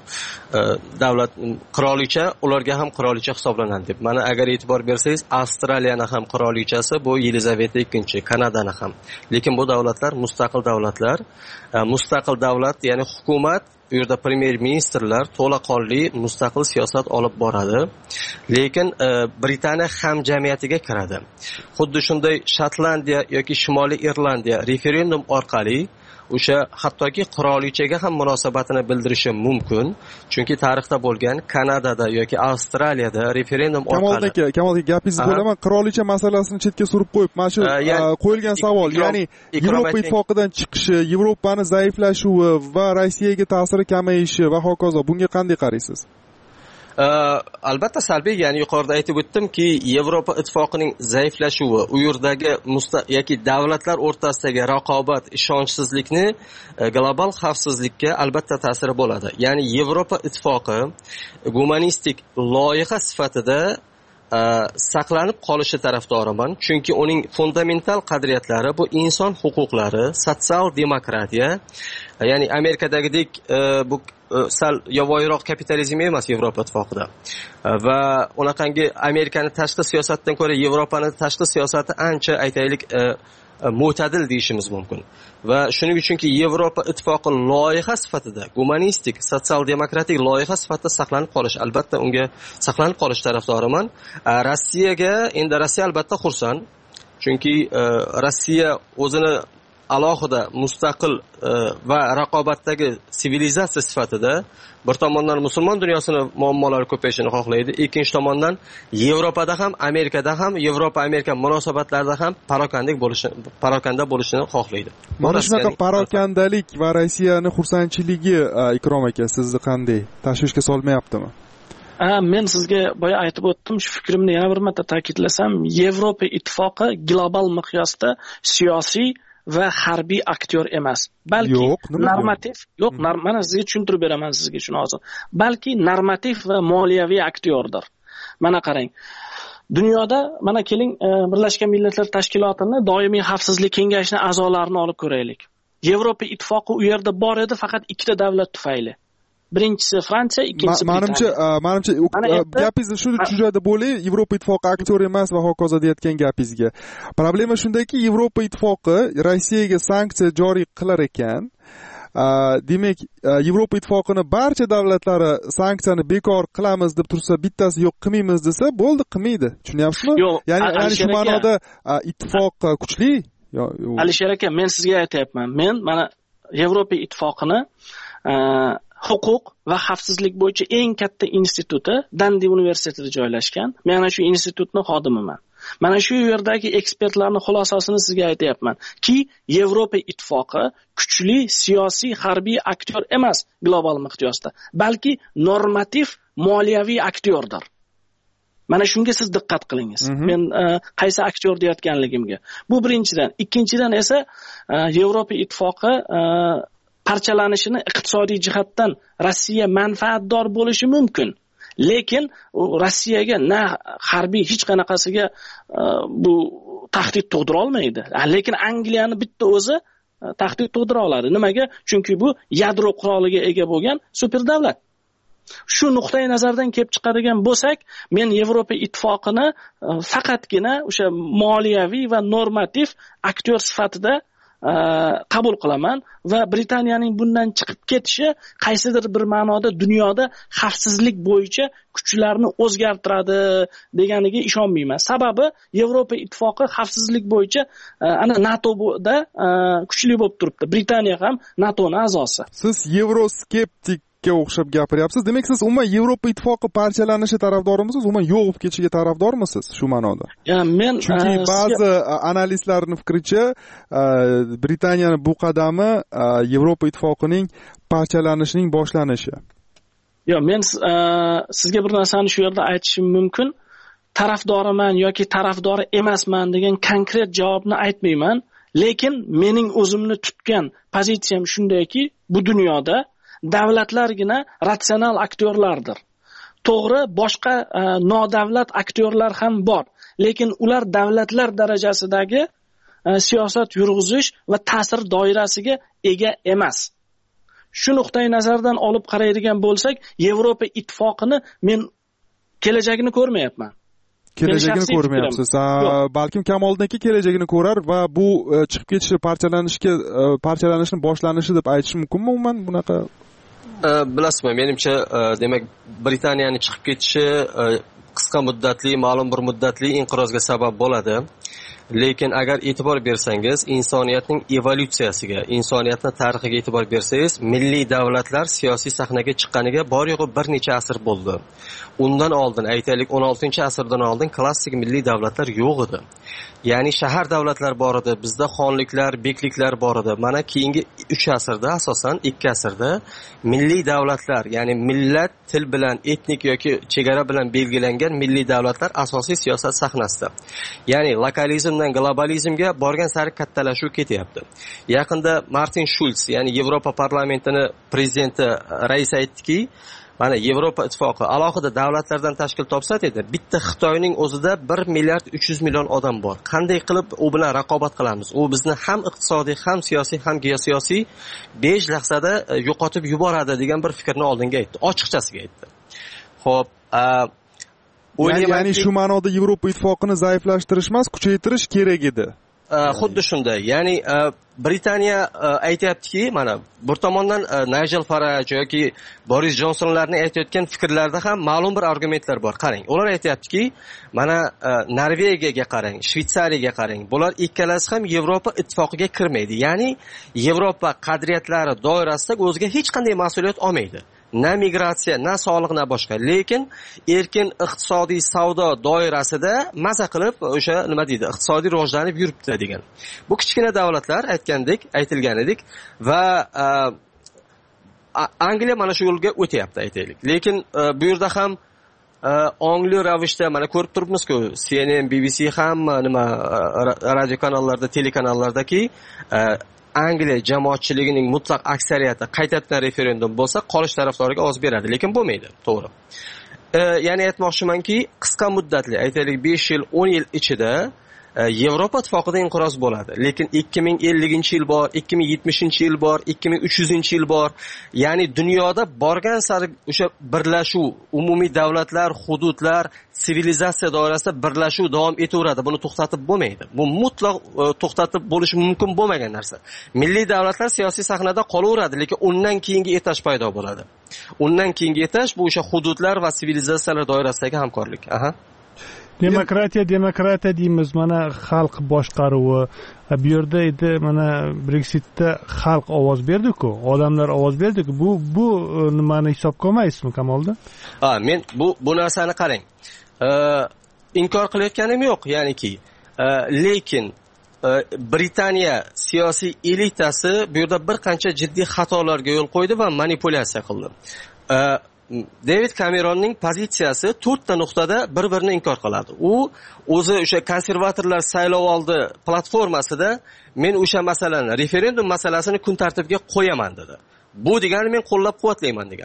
davlat qirolicha, ularga ham qirolicha hisoblanadi deb. Mana agar e'tibor bersangiz, Avstraliyani ham qirolichasi bu Yelizaveta II, Kanadani ham. Lekin bu davlatlar mustaqil davlatlar. Mustaqil davlat, ya'ni hukumat, u yerda premier ministerlar to'laqonli mustaqil siyosat olib boradi. Lekin Britaniya hamjamiyatiga kiradi. Xuddi shunday Shotlandiya yoki Shimoliy Irlandiya referendum orqali o'sha hattoki qirolichaga ham munosabatini bildirishi mumkin. Chunki tarixda bo'lgan Kanadada yoki Avstraliyada referendum orqali. Kamol aka, gapingizni bo'laman. Qirolicha masalasini chetga surib qo'yib, mana shu qo'yilgan savol, ya'ni Yevropa ittifoqidan chiqishi, Yevropani zaiflashuvi va Rossiyaga ta'siri kamayishi va hokazo, bunga qanday qaraysiz? Albatta salbiy, ya'ni yuqorida aytib o'tdimki, Yevropa ittifoqining zaiflashuvi, u yerdagi yoki davlatlar o'rtasidagi raqobat, ishonchsizlikni global xavfsizlikka albatta ta'siri bo'ladi. Ya'ni Yevropa ittifoqi gumanistik loyiha sifatida saqlanib qolishi tarafdoriman, chunki uning fundamental qadriyatlari bu inson huquqlari, sotsial demokratiya, ya'ni Amerikadagidek bu sal yovvoyiroq kapitalizm emas Yevropa ittifoqida. Va unaqangi Amerikani tashqi siyosatdan ko'ra Yevropaning tashqi siyosati ancha aytaylik mo'tadil deyishimiz mumkin. Va shuning uchunki Yevropa ittifoqi loyiha sifatida, gumanistik, sotsial demokratik loyiha sifatida saqlanib qolish, albatta unga saqlanib qolish tarafdoriman. Rossiyaga, endi Rossiya albatta xursand. Chunki Rossiya o'zini alohida mustaqil va raqobatdagi sivilizatsiya sifatida bir tomondan musulmon dunyosini muammolari ko'payishini xohlaydi, ikkinchi tomondan Yevropada ham, Amerikada ham, Yevropa-Amerika munosabatlarida ham parokanda bo'lishini xohlaydi. Mana shunaqa parokandalik va Rossiyani xursandchiligi, Ikrom aka, sizni qanday tashvishga solmayaptimi? Men sizga boya aytib o'tdim, shu fikrimni yana bir marta ta'kidlasam, Yevropa ittifoqi global miqyosda siyosiy va harbiy aktyor emas, balki normativ, mana sizga tushuntirib beraman sizga shuni hozir. Balki normativ va moliyaviy aktyordir. Mana qarang. Dunyoda mana keling, Birlashgan Millatlar Tashkilotini doimiy xavfsizlik kengashining a'zolarini olib ko'raylik. Yevropa ittifoqi u yerda bor edi faqat ikkita davlat tufayli. Birinchisi Fransiya, ikkinchisi Britaniya. Menimcha gapingizni shu tushunadi bo'lay, Yevropa ittifoqi aktyor emas va hokazo deyotgan gapingizga. Problema shundaki, Yevropa ittifoqi Rossiyaga sanksiya joriy qilar ekan. Demak, Yevropa ittifoqining barcha davlatlari sanksiyani bekor qilamiz deb tursa, bittasi yo'q qilmaymiz desa, bo'ldi, qilmaydi. Tushunyapsizmi? Ya'ni shu ma'noda ittifoq kuchli. Alisher aka, men sizga aytayapman. Men mana Yevropa ittifoqini huquq va xavfsizlik bo'yicha eng katta instituti Dandi universitetida joylashgan. Men ana shu institutning xodimiman. Mana shu yerdagi ekspertlarning xulosasini sizga aytayapman ki, Yevropa ittifoqi kuchli siyosiy harbiy aktyor emas global miqyosda, balki normativ moliyaviy aktyordir. Mana shunga siz diqqat qilingiz. Men qaysi aktyor deyotganligimga. Bu birinchidan. Ikkinchidan esa Yevropa ittifoqi parchalanishini iqtisodiy jihatdan Rossiya manfaatdor bo'lishi mumkin. Lekin Rossiyaga na harbiy hech qanaqasiga bu tahdid tug'dira olmaydi. Lekin Angliyani bitta o'zi tahdid tug'dira oladi. Nimaga? Chunki bu yadro quroliga ega bo'lgan super davlat. Shu nuqtai nazardan kelib chiqadigan bo'lsak, men Yevropa ittifoqini faqatgina o'sha moliyaviy va normativ aktyor sifatida qabul qilaman va Britaniyaning bundan chiqib ketishi qaysidir bir ma'noda dunyoda xavfsizlik bo'yicha kuchlarni o'zgartiradi deganiga ishonmayman. Sababi Yevropa ittifoqi xavfsizlik bo'yicha ana NATOda kuchli bo'lib turibdi. Britaniya ham NATOning a'zosi. Siz yevroskeptik o'xshab gapiryapsiz. Demak, siz umuman Yevropa ittifoqi parchalanishi tarafdorimisiz, umuman yo'q bo'lib ketishiga tarafdormisiz shu ma'noda? Men chunki ba'zi analistlarning fikricha, Britaniyaning bu qadami Yevropa ittifoqining parchalanishining boshlanishi. Yo'q, men sizga bir narsani shu yerda aytishim mumkin. Tarafdoriman yoki tarafdori emasman degan konkret javobni aytmayman, lekin mening o'zimni tutgan pozitsiyam shundayki, bu dunyoda davlatlargina ratsional aktyorlardir. To'g'ri, boshqa nodavlat aktyorlar ham bor, lekin ular davlatlar darajasidagi siyosat yurg'izish va ta'sir doirasiga ega emas. Shu nuqtai nazardan olib qaraydigan bo'lsak, Yevropa ittifoqini men kelajagini ko'rmayapman. Kelajagini ko'rmayapsiz. Balkim Kamoliddinki kelajagini ko'rar va bu chiqib ketishi, parchalanishni boshlanishi deb aytish mumkinmi umuman bunaqa? Bilasizmi, menimcha, demak, Britaniyaning chiqib ketishi qisqa muddatli, ma'lum bir muddatli inqirozga sabab bo'ladi. Lekin agar e'tibor bersangiz, insoniyatning evolyutsiyasiga, insoniyatning tarixiga e'tibor bersangiz, milliy davlatlar siyosiy sahnaga chiqqaniga bor-yo'g'i bir necha asr bo'ldi. Undan oldin, aytaylik 16-asrdan oldin klassik milliy davlatlar yo'q edi. Ya'ni shahar davlatlar bor edi, bizda xonliklar, bekliklar bor edi. Mana keyingi 3 asrda, asosan 2 asrda milliy davlatlar, ya'ni millat, til bilan, etnik yoki chegara bilan belgilangan milliy davlatlar asosiy siyosat sahnasida. Ya'ni lokalizmdan globalizmga borgan sari kattalashuv ketyapti. Yaqinda Martin Schulz, ya'ni Yevropa parlamentining prezidenti, raisi aytdiki, mana Yevropa ittifoqi alohida davlatlardan tashkil topsa dedi, bitta Xitoyning o'zida 1 milliard 300 million odam bor. Qanday qilib u bilan raqobat qilamiz? U bizni ham iqtisodiy, ham siyosiy, ham geosiyosiy 5 lahzada yo'qotib yuboradi degan bir fikrni oldinga aytdi. Ochiqchasiga aytdi. Xo'p, ya'ni shu ma'noda Yevropa ittifoqini zaiflashtirish emas, kuchaytirish kerak edi. Xuddi shunday. Ya'ni Britaniya aytayaptiki, mana bir tomondan Nigel Farage yoki Boris Johnsonlarning aytayotgan fikrlarida ham ma'lum bir argumentlar bor. Qarang, ular aytayaptiki, mana Norvegiyaga qarang, Shvetsariyaga qarang. Bular ikkalasi ham Yevropa ittifoqiga kirmaydi. Ya'ni Yevropa qadriyatlari doirasida o'ziga hech qanday mas'uliyat olmaydi. Na migratsiya, na sog'liq, na boshqa. Lekin erkin iqtisodiy savdo doirasida maza qilib o'sha nima deydi, iqtisodiy rivojlanib yuribdi degan. Bu kichkina davlatlar aytilgan edik va Angliya mana shu yo'lga o'tyapti aytaylik. Lekin bu yerda ham ongli ravishda mana ko'rib turibmiz-ku, CNN, BBC ham nima radio kanallarda, telekanallardaki Angliya jamoatchiligining mutlaq aksariyati qaytadan referendum bo'lsa, qolish tarafdoriga ovoz beradi, lekin bo'lmaydi, to'g'ri. Ya'ni aytmoqchimanki, qisqa muddatli, aytaylik 5 yil, 10 yil ichida Yevropa ittifoqida inqiroz bo'ladi. Lekin 2050-yil bor, 2070-yil bor, 2300-yil bor. Ya'ni dunyoda borgan sari o'sha birlashuv, umumiy davlatlar, hududlar, sivilizatsiya doirasida birlashuv davom etaveradi. Buni to'xtatib bo'lmaydi. Bu mutlaq to'xtatib bo'lishi mumkin bo'lmagan narsa. Milliy davlatlar siyosiy sahnada qolaveradi, lekin undan keyingi etash paydo bo'ladi. Undan keyingi etash bu o'sha hududlar va sivilizatsiyalar doirasidagi hamkorlik. Demokratiya deymiz, mana xalq boshqaruvi. Bu yerda edi, mana Brexitda xalq ovoz berdi-ku, odamlar ovoz berdi-ku. Bu nimani hisobga olmaysizmi, Kamoliddin? Men bu narsani qarang. Inkor qilayotganim yo'q, ya'niki. Lekin Britaniya siyosiy elitasi bu yerda bir qancha jiddiy xatolarga yo'l qo'ydi va manipulyatsiya qildi. David Cameronning pozitsiyasi 4 ta nuqtada bir-birini inkor qiladi. U o'zi o'sha konservatorlar saylovoldi platformasida men o'sha masalani, referendum masalasini kun tartibiga qo'yaman dedi. Bu degani men qo'llab-quvvatlayman degani.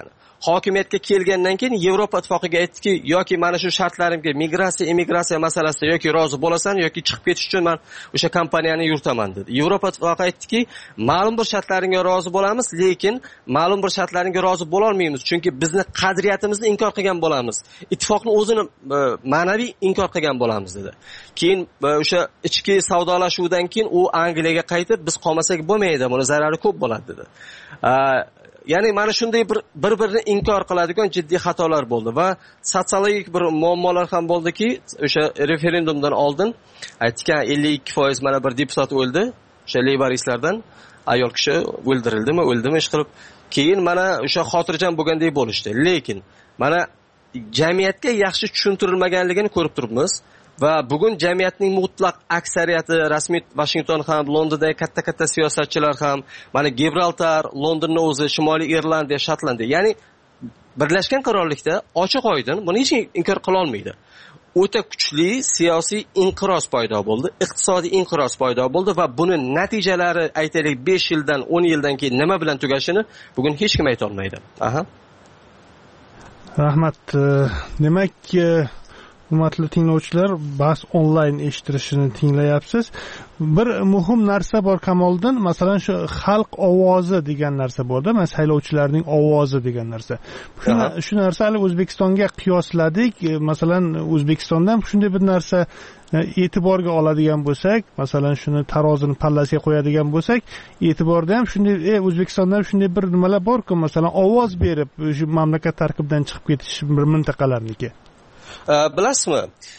hokimiyatga kelgandan keyin Yevropa ittifoqiga aytdiki, yoki mana shu shartlarimga migratsiya, immigratsiya masalasida yoki rozi bo'lasan yoki chiqib ketish uchun men o'sha kompaniyani yuritaman dedi. Yevropa ittifoqi aytdiki, ma'lum bir shartlaringga rozi bo'lamiz, lekin ma'lum bir shartlaringga rozi bo'la olmaymiz, chunki bizni qadriyatimizni inkor qilgan bo'lamiz. Ittifoqni o'zini ma'naviy inkor qilgan bo'lamiz dedi. Keyin o'sha ichki savdolashuvdan keyin u Angliyaga qaytib, biz qolmasak bo'lmaydi, buni zarari ko'p bo'ladi dedi. Ya'ni mana shunday bir-birini inkor qiladigan jiddiy xatolar bo'ldi va sotsiologik bir muammolar ham bo'ldiki, o'sha referendumdan oldin aytgan 52% mana bir deputat o'ldi, o'sha leyboristlardan ayol kishi o'ldimi ish qilib, keyin mana o'sha xotirjam bo'lgandek bo'lishdi. Lekin mana jamiyatga yaxshi tushuntirilmaganligini ko'rib turibmiz. Va bugun jamiyatning mutlaq aksariyati, rasmiy Washington ham, Londondagi katta-katta siyosatchilar ham, mana Gibraltar, Londonning o'zi, Shimoliy Irlandiya, Shotlandiya, ya'ni Birlashgan Qirollikda ochiq-oydin buni hech kim inkor qila olmaydi. O'ta kuchli siyosiy inqiroz paydo bo'ldi, iqtisodiy inqiroz paydo bo'ldi va buni natijalari aytaylik 5 yildan, 10 yildan keyin nima bilan tugashini bugun hech kim ayta olmaydi. Rahmat. Demak, hurmatli tinglovchilar, bahs onlayn eshittirishini tinglayapsiz. Bir muhim narsa bor Kamoliddin, masalan shu xalq ovozi degan narsa borda, mana saylovchilarning ovozi degan narsa. Shu narsani O'zbekistonga qiyosladik. Masalan, O'zbekistonda ham shunday bir narsa e'tiborga oladigan bo'lsak, masalan shuni tarozini pallasiga qo'yadigan bo'lsak, e'tiborda ham shunday O'zbekistonda ham shunday bir nimalar bor-ku, masalan ovoz berib shu mamlakat tarkibidan chiqib ketish bir mintaqalarniki. Bilasizmi?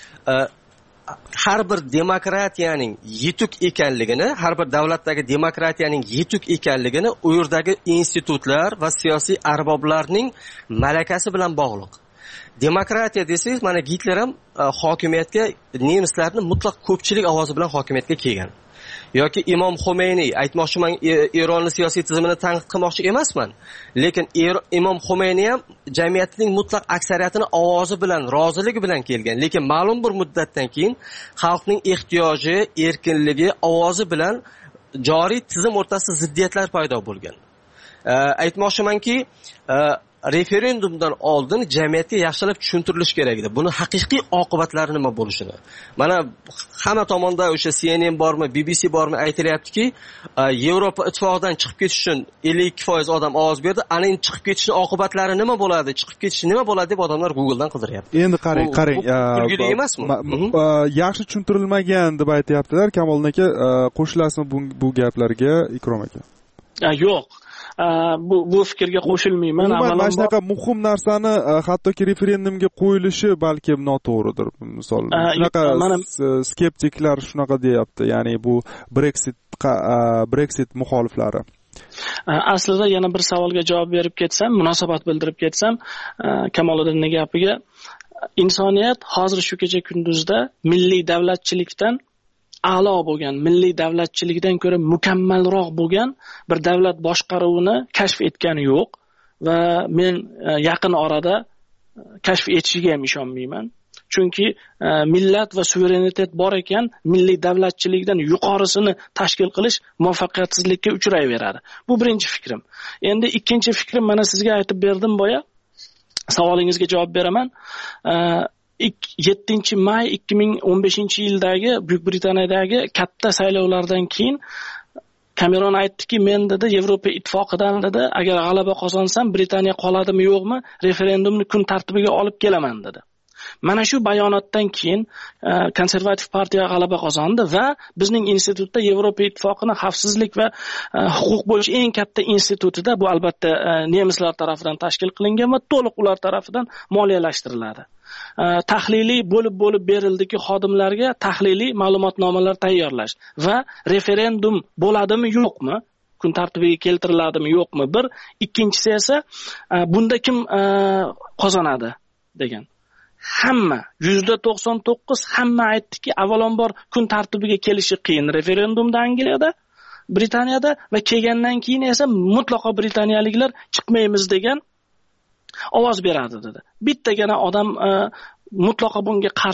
Har bir demokratiyaning yetuk ekanligini, har bir davlatdagi demokratiyaning yetuk ekanligini u yerdagi institutlar va siyosiy arboblarning malakasi bilan bog'liq. Demokratiya desangiz, mana Gitler ham hokimiyatga nemislarning mutlaq ko'pchilik ovozi bilan hokimiyatga kelgan. Yoki Imom Xomeyniy, aytmoqchiman, Eronning siyosiy tizimini tanqid qilmoqchi emasman, lekin Imom Xomeyniy ham jamiyatning mutlaq aksariyatini ovozi bilan, roziligi bilan kelgan, lekin ma'lum bir muddatdan keyin xalqning ehtiyoji, erkinligi, ovozi bilan joriy tizim o'rtasida ziddiyatlar paydo bo'lgan. Aytmoqchimanki, referendumdan oldin jamiyatga yaxshilab tushuntirilish kerak edi. Buni haqiqiy oqibatlari nima bo'lishini. Mana hamma tomonda o'sha CNN bormi, BBC bormi aytilyaptiki, Yevropa ittifoqidan chiqib ketish uchun 52% odam ovoz berdi. Ana endi chiqib ketishning oqibatlari nima bo'ladi? Chiqib ketish nima bo'ladi deb odamlar Google'dan qidiryapti. Endi qarang. Kulgili emasmi? Yaxshi tushuntirilmagan deb aytayaptilar. Kamoliddin aka, qo'shilasizmi bu gaplarga, Ikrom aka? Yo'q. Bu fikrga qo'shilmayman. Mana shunaqa muhim narsani hattoki referendumga qo'yilishi balki noto'g'ridir. Misol, shunaqa skeptiklar shunaqa deyapti. Ya'ni bu Brexit muxoliflari. Aslida yana bir savolga javob berib ketsam, munosabat bildirib ketsam, Kamoliddinning gapiga, insoniyat hozir shu kecha kunduzda milliy davlatchilikdan a'lo bo'lgan, milliy davlatchilikdan ko'ra mukammalroq bo'lgan bir davlat boshqaruvini kashf etgani yo'q va men yaqin orada kashf etishiga ham ishonmayman. Chunki millat va suverenitet bor ekan, milliy davlatchilikdan yuqorisini tashkil qilish muvaffaqiyatsizlikka uchrayveradi. Bu birinchi fikrim. Endi ikkinchi fikrim mana sizga aytib berdim boya. Savolingizga javob beraman. 7 may 2015-yildagi Buyuk Britaniyadagi katta saylovlardan keyin Cameron aytdiki, men dedi Yevropa ittifoqidan dedi, agar g'alaba qozonsam Britaniya qoladimi yo'qmi, referendumni kun tartibiga olib kelaman dedi. Mana shu bayonotdan keyin konservativ partiya g'alaba qozondi va bizning institutda Yevropa ittifoqining xavfsizlik va huquq bo'yicha eng katta institutida, bu albatta nemislar tomonidan tashkil qilingan va to'liq ular tomonidan moliyalashtiriladi. Tahliliy bo'lib berildiki, xodimlarga tahliliy ma'lumotnomalar tayyorlash va referendum bo'ladimi yo'qmi, kun tartibiga keltiriladimi yo'qmi bir, ikkinchisi esa bunda kim qozonadi degan. Hamma 99% hamma aytdiki, avvalambor kun tartibiga kelishi qiyin referendumda Angliyada, Britaniyada va kelgandan keyin esa mutlaqo britaniyaliklar chiqmaymiz degan ovoz beradi dedi. Bittagina odam mutlaqo bunga qarshi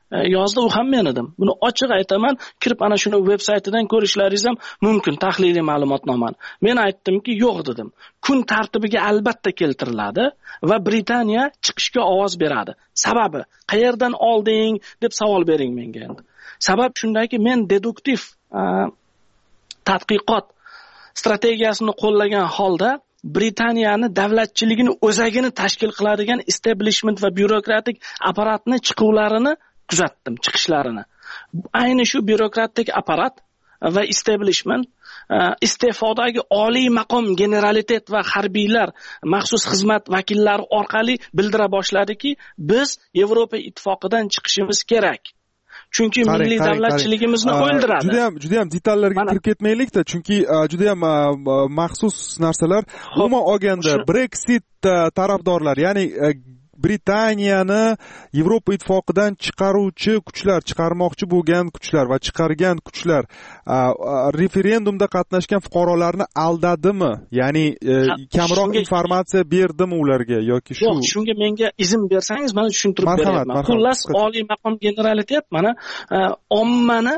yozdi, u ham men edim. Buni ochiq aytaman, kirib ana shuni veb-saytidan ko'rishlaringiz ham mumkin, tahliliy ma'lumotnomani. Men aytdimki, yo'q dedim. Kun tartibiga albatta keltiriladi va Britaniya chiqishga ovoz beradi. Sababi, qayerdan olding deb savol bering menga endi. Sabab shundaki, men deduktiv tadqiqot strategiyasini qo'llagan holda Britaniyani davlatchiligini o'zagini tashkil qiladigan establishment va byurokratik apparatni chiquvlarini kuzatdim, chiqishlarini. Ayni shu byurokratik apparat va establishment iste'fodagi oliy maqom generalitet va harbiylar, maxsus xizmat vakillari orqali bildira boshladiki, biz Yevropa ittifoqidan chiqishimiz kerak. Chunki milliy davlatchiligimizni o'ldiradi. Juda ham detallarga kirib ketmaylik-da, chunki juda ham maxsus narsalar. Umuman olganda Brexit tarafdorlar, ya'ni Britaniyani Yevropa ittifoqidan chiqaruvchi kuchlar, chiqarmoqchi bo'lgan kuchlar va chiqargan kuchlar referendumda qatnashgan fuqarolarni aldadimi? Ya'ni kamroq informatsiya berdimi ularga yoki shu? Yo'q, shunga menga izn bersangiz, men tushuntirib beraman. Xullas, oliy maqom generalitet mana ommani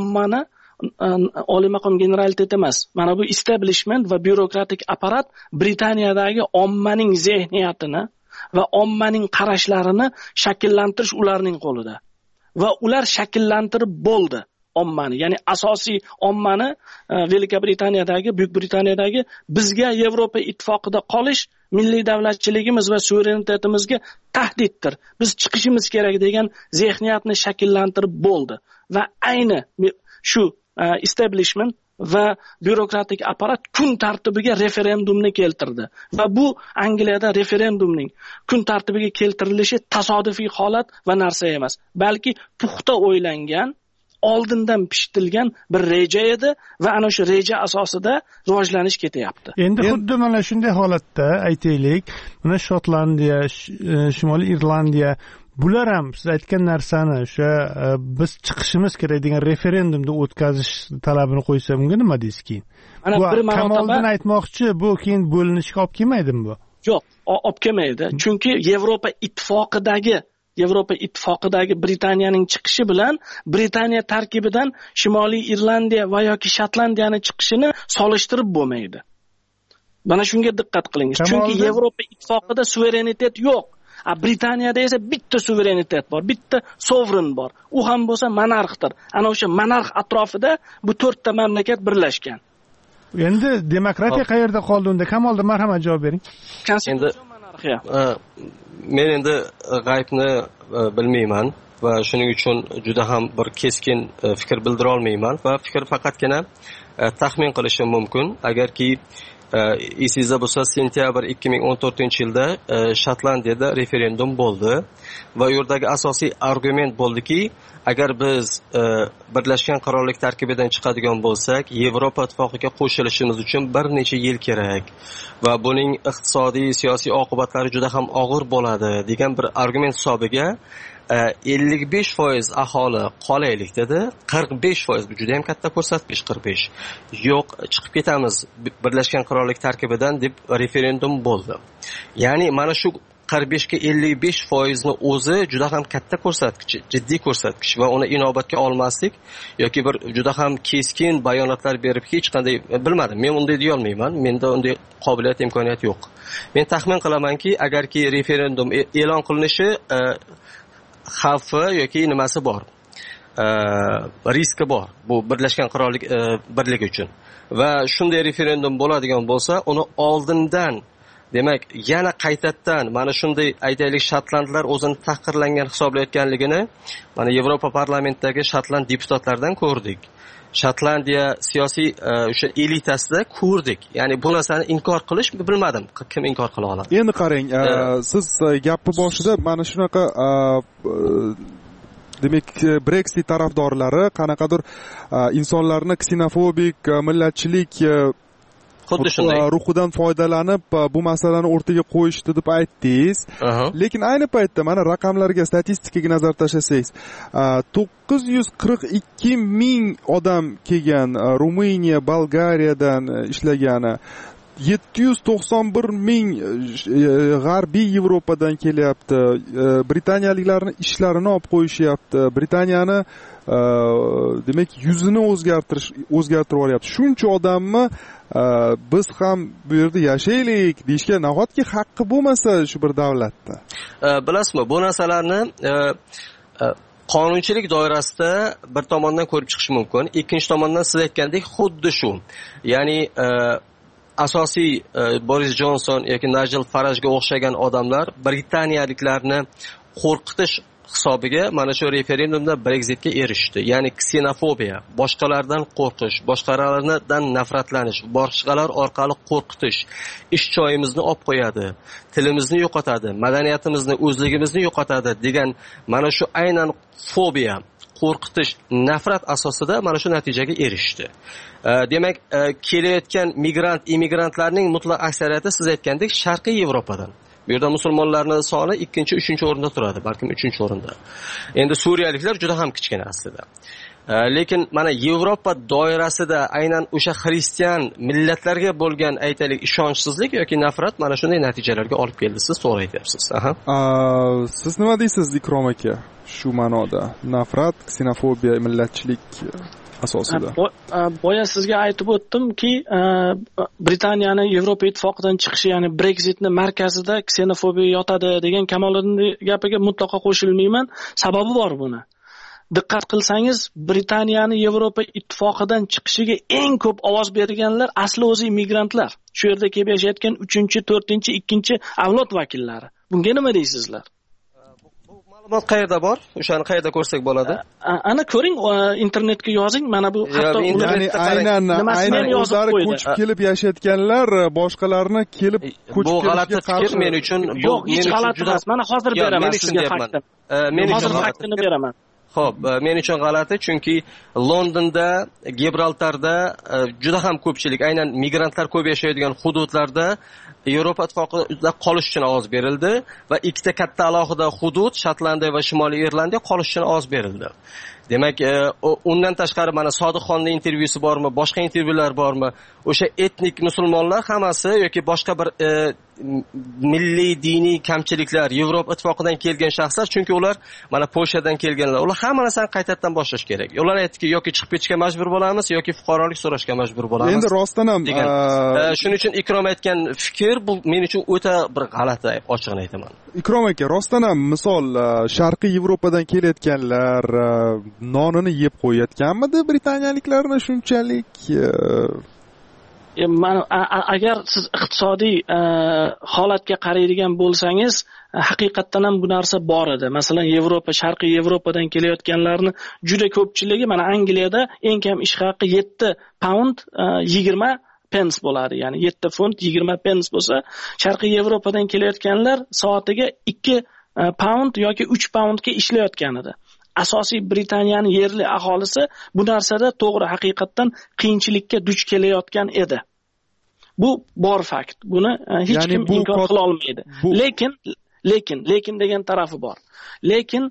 oliy maqom generalitet emas. Mana bu establishment va byurokratik apparat Britaniyadagi ommaning zehniyatini va ommaning qarashlarini shakllantirish ularning qo'lida. Va ular shakllantirib bo'ldi ommani, ya'ni asosiy ommani Buyuk Britaniyadagi bizga Yevropa ittifoqida qolish milliy davlatchiligimiz va suverenitetimizga tahdiddir. Biz chiqishimiz kerak degan zehniyatni shakllantirib bo'ldi. Va ayni shu establishment va byurokratik apparat kun tartibiga referendumni keltirdi. Va bu Angliyada referendumning kun tartibiga keltirilishi tasodifiy holat va narsa emas, balki puxta o'ylangan, oldindan pishitilgan bir reja edi va ana shu reja asosida rivojlanish ketyapti. Endi xuddi mana shunday holatda aytaylik, mana Shotlandiya, Shimoliy Irlandiya, bular ham siz aytgan narsani o'sha biz chiqishimiz kerak degan referendumda o'tkazish talabini qo'ysa bunga nima deysiz keyin? Mana bir marotaba Kamoliddin aytmoqchi, bu keyin bo'linishga olib kelmaydimi bu? Yo'q, olib kelmaydi. Chunki Yevropa ittifoqidagi Britaniyaning chiqishi bilan Britaniya tarkibidan Shimoliy Irlandiya va yoki Shotlandiyani chiqishini solishtirib bo'lmaydi. Mana shunga diqqat qilingiz. Chunki Yevropa ittifoqida suverenitet yo'q. Britaniyada esa bitta suverenitet bor, bitta sovereign bor. U ham bo'lsa monarxdir. Ana o'sha monarx atrofida bu 4 ta mamlakat birlashgan. Endi demokratiya qayerda qoldi unda? Kamoliddin, marhamat javob bering. Konstitutsiya monarxiya. Men endi g'aybni bilmayman va shuning uchun juda ham bir keskin fikr bildira olmayman va fikr faqatgina taxmin qilishim mumkin. Agarki esingizda bo'lsa, sentyabr 2014-yilda Shotlandiyada referendum bo'ldi va u yerdagi asosiy argument bo'ldiki, agar biz Birlashgan Qirollik tarkibidan chiqadigan bo'lsak, Yevropa ittifoqiga qo'shilishimiz uchun bir necha yil kerak va buning iqtisodiy, siyosiy oqibatlari juda ham og'ir bo'ladi degan bir argument hisobiga 55% aholi qolaylik dedi. 45%, bu juda ham katta ko'rsatkich, 45. Yo'q, chiqib ketamiz Birlashgan Qirollik tarkibidan deb referendum bo'ldi. Ya'ni mana shu 45 ga 55% ni o'zi juda ham katta ko'rsatkich, jiddiy ko'rsatkich va uni inobatga olmaslik yoki bir juda ham keskin bayonotlar berib hech qanday bilmadim. Men unday deya olmayman. Menda unday qobiliyat, imkoniyat yo'q. Men taxmin qilamanki, agarki referendum e'lon qilinishi xavfi yoki nimasi bor, riski bor bu Birlashgan Qirollik birligi uchun va shunday referendum bo'ladigan bo'lsa, uni oldindan, demak, yana qaytadan mana shunday aytaylik Shotlandlar o'zini tahqirlangan hisoblayotganligini mana Yevropa parlamentidagi Shotland deputatlaridan ko'rdik. Shotlandiya siyosiy o'sha elitasida ko'rdik. Ya'ni bu narsani inkor qilish bilmadim, kim inkor qila oladi. Endi qarang, siz gapni boshida mana shunaqa demak, Brexit tarafdorlari qanaqadir insonlarni ksenofobik, millatchilik xuddi shunday ruhidan foydalanib bu masalani o'rtaga qo'yishdi deb aytdingiz. Lekin ayni paytda mana raqamlarga, statistikaga nazar tashlasangiz, 942 ming odam kelgan Ruminiya, Bolgariyadan ishlagani, 791 ming g'arbiy Yevropadan kelyapti. Britaniyaliklarning ishlarini olib qo'yishyapti. Britaniyani demak yuzini o'zgartirib olyapti. Shuncha odamni biz ham bu yerda yashaylik deyishga nahotki haqqi bo'lmasa shu bir davlatda. Bilasizmi, bu narsalarni qonunchilik doirasida bir tomondan ko'rib chiqish mumkin, ikkinchi tomondan siz aytgandek xuddi shu. Ya'ni asosiy Boris Johnson yoki Nigel Farajga o'xshagan odamlar britaniyaliklarni qo'rqitish hisobiga mana shu referendumda Brexitga erishdi. Ya'ni ksenofobiya, boshqalardan qo'rqish, boshqalardan nafratlanish, boshqalar orqali qo'rqitish, ish joyimizni olib qo'yadi, tilimizni yo'qotadi, madaniyatimizni, o'zligimizni yo'qotadi degan mana shu aynan fobiya, qo'rqitish, nafrat asosida mana shu natijaga erishdi. Demak, kelayotgan immigrantlarning mutlaq aksariyati siz aytgandek Sharqiy Yevropadan. Bu yerda musulmonlarning soni 2-3 o'rinda turadi, balkim 3-o'rinda. Endi suriyaliklar juda ham kichkina aslida. Lekin mana Yevropa doirasida aynan o'sha xristian millatlarga bo'lgan aytaylik ishonchsizlik yoki nafrat mana shunday natijalarga olib keldi. Siz to'g'ri aytyapsiz. Siz nima deysiz, Ikrom aka? Shu ma'noda nafrat, ksenofobiya, millatchilik asosida. Boya sizga aytib o'tdimki, Britaniyani Yevropa ittifoqidan chiqishi, ya'ni Brexitning markazida ksenofobiya yotadi degan Kamoliddinning gapiga mutlaqo qo'shilmayman. Sababi bor buni. Diqqat qilsangiz, Britaniyani Yevropa ittifoqidan chiqishiga eng ko'p ovoz berganlar asli o'zi immigrantlar. Shu yerda kelib yashayotgan 3-chi, 4-chi, 2-chi avlod vakillari. Bunga nima deysizlar? Ma'lumot qayerda bor? O'shani qayerda ko'rsak bo'ladi? Ana ko'ring, internetga yozing. Mana bu hatto aynan o'zlari ko'chib kelib yashayotganlar boshqalarni kelib ko'chib kelishga qarshi. Bu g'alati fikr men uchun. Yo'q, hech g'alati emas. Mana hozir beraman sizga faktni. Men hozir faktini beraman. Xo'p, men uchun g'alati, chunki Londonda, Gibraltarda juda ham ko'pchilik, aynan migrantlar ko'p yashaydigan hududlarda Yevropa ittifoqida qolish uchun ovoz berildi va ikkita katta alohida hudud, Shotlandiya va Shimoliy Irlandiya qolish uchun ovoz berildi. Demak, undan tashqari mana Sodiqxonning intervyusi bormi, boshqa intervyular bormi? O'sha etnik musulmonlar hammasi yoki boshqa bir milliy diniy kamchiliklar, Yevropa ittifoqidan kelgan shaxslar, chunki ular mana Polshadan kelganlar. Ular hamma narsani qaytadan boshlash kerak. Ular aytdiki, yoki chiqib ketishga majbur bo'lamiz yoki fuqarolik so'rashga majbur bo'lamiz. Endi rostdan ham shuning uchun Ikrom aytgan fikr bu men uchun o'ta bir g'alati, ochiqni aytaman. Ikrom aka, rostdan ham misol Sharqiy Yevropadan kelayotganlar nonini yeb qo'yayotganmidi britaniyaliklarni shunchalik? Agar siz iqtisodiy holatga qaraydigan bo'lsangiz, haqiqatdan ham bu narsa bor edi. Masalan, Sharqiy Yevropadan kelayotganlarni juda ko'pchiligi mana Angliyada eng kam ish haqi 7 pound 20 pence bo'ladi. Ya'ni 7 funt 20 pence bo'lsa, Sharqiy Yevropadan kelayotganlar soatiga 2 pound yoki 3 poundga ishlayotgan edi. Asosiy Britaniyaning yerli aholisi bu narsada to'g'ri haqiqatdan qiyinchilikka duch kelayotgan edi. Bu bor fakt. Buni hech kim inkor qila olmaydi. Lekin degan tarafi bor. Lekin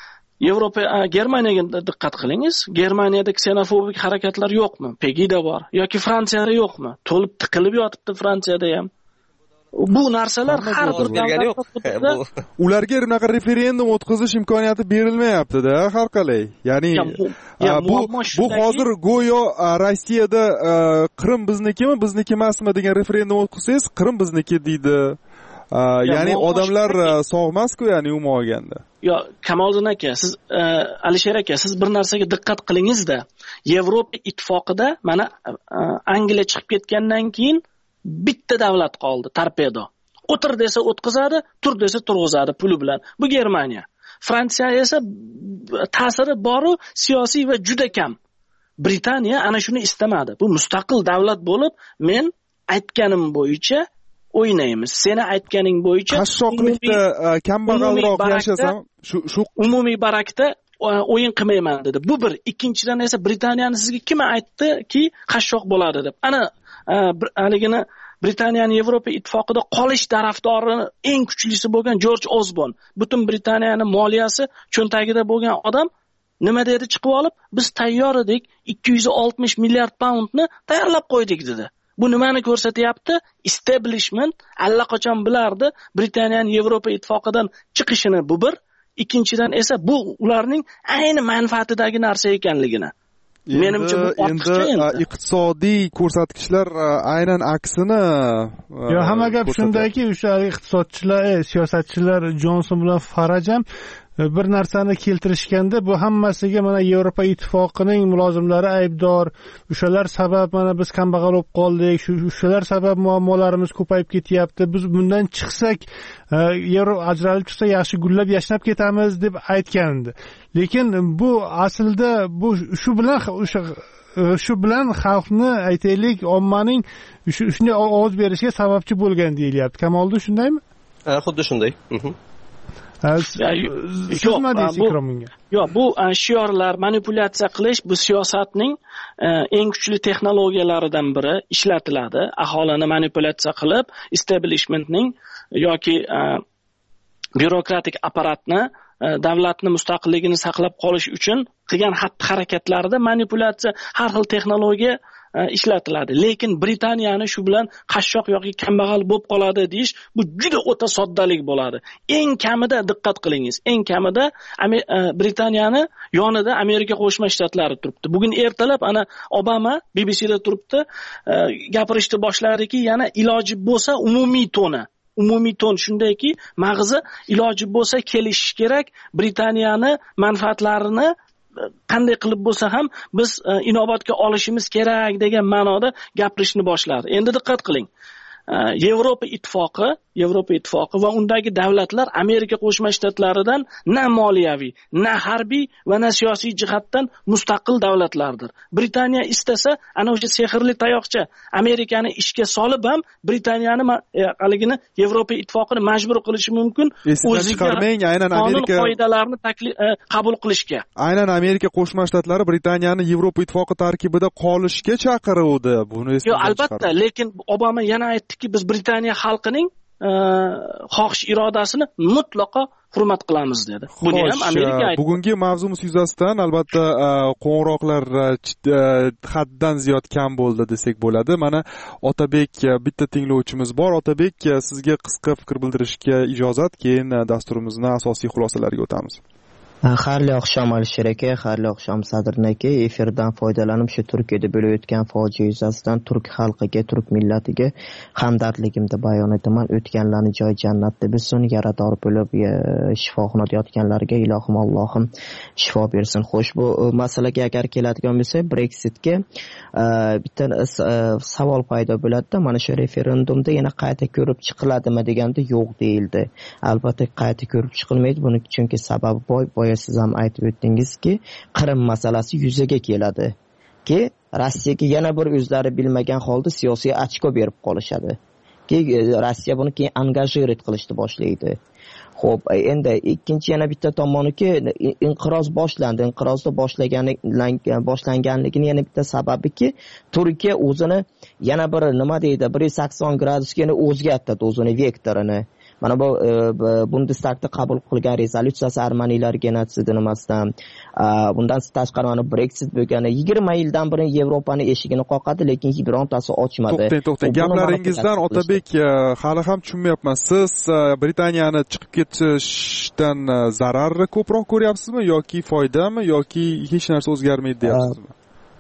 Germaniyaga diqqat qilingiz. Germaniyada ksenofobik harakatlar yo'qmi? Pegida bor. Yoki Fransiyada yo'qmi? To'lib tiqilib yotibdi Fransiyada ham. Bu narsalar har bir davlatda ularga bunaqa referendum o'tkazish imkoniyati berilmayapti-da har qalay. Ya'ni bu hozir go'yo Rossiyada Qrim biznikimi, bizniki emasmi degan referendum o'tkazsangiz, Qrim bizniki deydi. Ya'ni odamlar sog'mas-ku, ya'ni umuman olganda. Yo, Kamoliddin aka, siz Alisher aka, siz bir narsaga diqqat qilingizda, Yevropa ittifoqida mana Angliya chiqib ketgandan keyin bitta davlat qoldi, torpedo. O'tir desa o'tkazadi, tur desa turg'izadi puli bilan. Bu Germaniya. Fransiya esa ta'siri bor-u, siyosiy va juda kam. Britaniya ana shuni istamadi. Bu mustaqil davlat bo'lib, men aytganim bo'yicha o'ynaymiz. Seni aytganing bo'yicha qashshoqlikda kambag'alroq yashasam, shu umumiy barakda o'yin qilmayman dedi. Bu bir. Ikkinchidan esa Britaniyani sizga kim aytdiki qashshoq bo'ladi deb. Ana haligini Britaniyaning Yevropa ittifoqida qolish tarafdori eng kuchlisi bo'lgan George Osborne, butun Britaniyaning moliyasi cho'ntagida bo'lgan odam nima dedi chiqib olib, biz tayyor edik, 260 milliard poundni tayyorlab qo'ydik dedi. Bu nimani ko'rsatyapti? Establishment allaqachon bilardi Britaniyaning Yevropa ittifoqidan chiqishini. Bu bir. Ikkinchidan esa bu ularning ayni manfaatidagi narsa ekanligini. Menimcha bu ortiqcha endi. Iqtisodiy ko'rsatkichlar aynan aksini. Hamma gap shundaki, o'sha iqtisodchilar, siyosatchilar Jonson bilan Faraj ham bir narsani keltirishganda, bu hammasiga mana Yevropa ittifoqining mulozimlari aybdor, o'shalar sabab mana biz kambag'al bo'lib qoldik, o'shalar sabab muammolarimiz ko'payib ketyapti, biz bundan chiqsak, yevro ajralib chiqsa yaxshi gullab yashnab ketamiz deb aytgandi. Lekin bu aslida bu shu bilan xalqni, aytaylik, ommaning shunday ovoz berishiga sababchi bo'lgan deyilyapti. Kamoliddin, shundaymi? Xuddi shunday. Yo'q, bu shiorlar, manipulyatsiya qilish bu siyosatning eng kuchli texnologiyalaridan biri ishlatiladi. Aholini manipulyatsiya qilib, establishmentning yoki byurokratik apparatni, davlatni mustaqilligini saqlab qolish uchun qilgan xatti-harakatlarida manipulyatsiya, har xil texnologiya ishlatiladi. Lekin Britaniyani shu bilan qashshoq yoki kambag'al bo'lib qoladi deyish, bu juda o'ta soddalik bo'ladi. Eng kamida diqqat qilingiz, eng kamida Britaniyani yonida Amerika Qo'shma Shtatlari turibdi. Bugun ertalab ana Obama BBCda turibdi, gapirishni boshladiki, yana iloji bo'lsa umumiy ton shundayki, mag'zi iloji bo'lsa kelishish kerak, Britaniyani manfaatlarini qanday qilib bo'lsa ham biz inobatga olishimiz kerak degan ma'noda gapirishni boshladi. Endi diqqat qiling. Yevropa ittifoqi va undagi davlatlar Amerika Qo'shma Shtatlaridan na moliyaviy, na harbiy va na siyosiy jihatdan mustaqil davlatlardir. Britaniya istasa ana o'sha sehrli tayoqcha Amerikani ishga solib ham Britaniyani haligini Yevropa ittifoqini majbur qilishi mumkin. O'ziga aynan Amerika qoidalarini qabul qilishga. Aynan Amerika Qo'shma Shtatlari Britaniyani Yevropa ittifoqi tarkibida qolishga chaqiruvdi. Buni esdan chiqardi. Albatta, lekin Obama yana aytdiki, biz Britaniya xalqining xohish irodasini mutlaqo hurmat qilamiz dedi. Buni ham Amerika aytdi. Bugungi mavzumiz yuzasidan albatta qo'ng'iroqlar haddan ziyod kam bo'ldi desak bo'ladi. Mana Otabek, bitta tinglovchimiz bor. Otabek, sizga qisqa fikr bildirishga ijozat, keyin dasturimizning asosiy xulosalariga o'tamiz. Xayrli oqshom Alisher aka, xayrli oqshom Sadrin aka. Efirdan foydalanib shu Turkiyada bo'lib o'tgan fojia yuzasidan turk xalqiga, turk millatiga hamdardligimni bayon etaman. O'tganlarning joyi jannatda bilsin, yarador bo'lib shifoxonada yotganlarga ilohim Allohim shifo bersin. Xo'sh, bu masalaga agar keladigan bo'lsak, Brexitga bitta savol paydo bo'ladi-da, mana shu referendumda yana qayta ko'rib chiqiladimi deganda yo'q deyildi. Albatta qayta ko'rib chiqilmaydi, buning chunki sababi boy siz ham aytib o'tdingizki, Qrim masalasi yuzaga keladi ki Rossiyaga yana bir o'zlari bilmagan holda siyosiy ochko berib qolishadi ki Rossiya buni keyin angajировать qilishni boshlaydi. Xo'p, endi ikkinchi yana bitta tomoniki inqiroz boshlandi. Inqirozda boshlanganligini yana bitta sababiki Turkiya o'zini yana bir nima deydi, 180 gradusga o'zgartirdi o'zini vektorini. Mana bu Bundestagda qabul qilgan rezolyutsiyasi armaniylar genotsidi nimasidan, bundan tashqari mana Brexit bo'lgani 20 yildan beri Yevropani eshigini qoqadi, lekin birontasi ochmadi. To'xtang. Gaplaringizdan Otabek hali ham tushunmayapman. Siz Britaniyani chiqib ketishdan zararni ko'proq ko'ryapsizmi yoki foydami yoki hech narsa o'zgarmaydi deyapsizmi?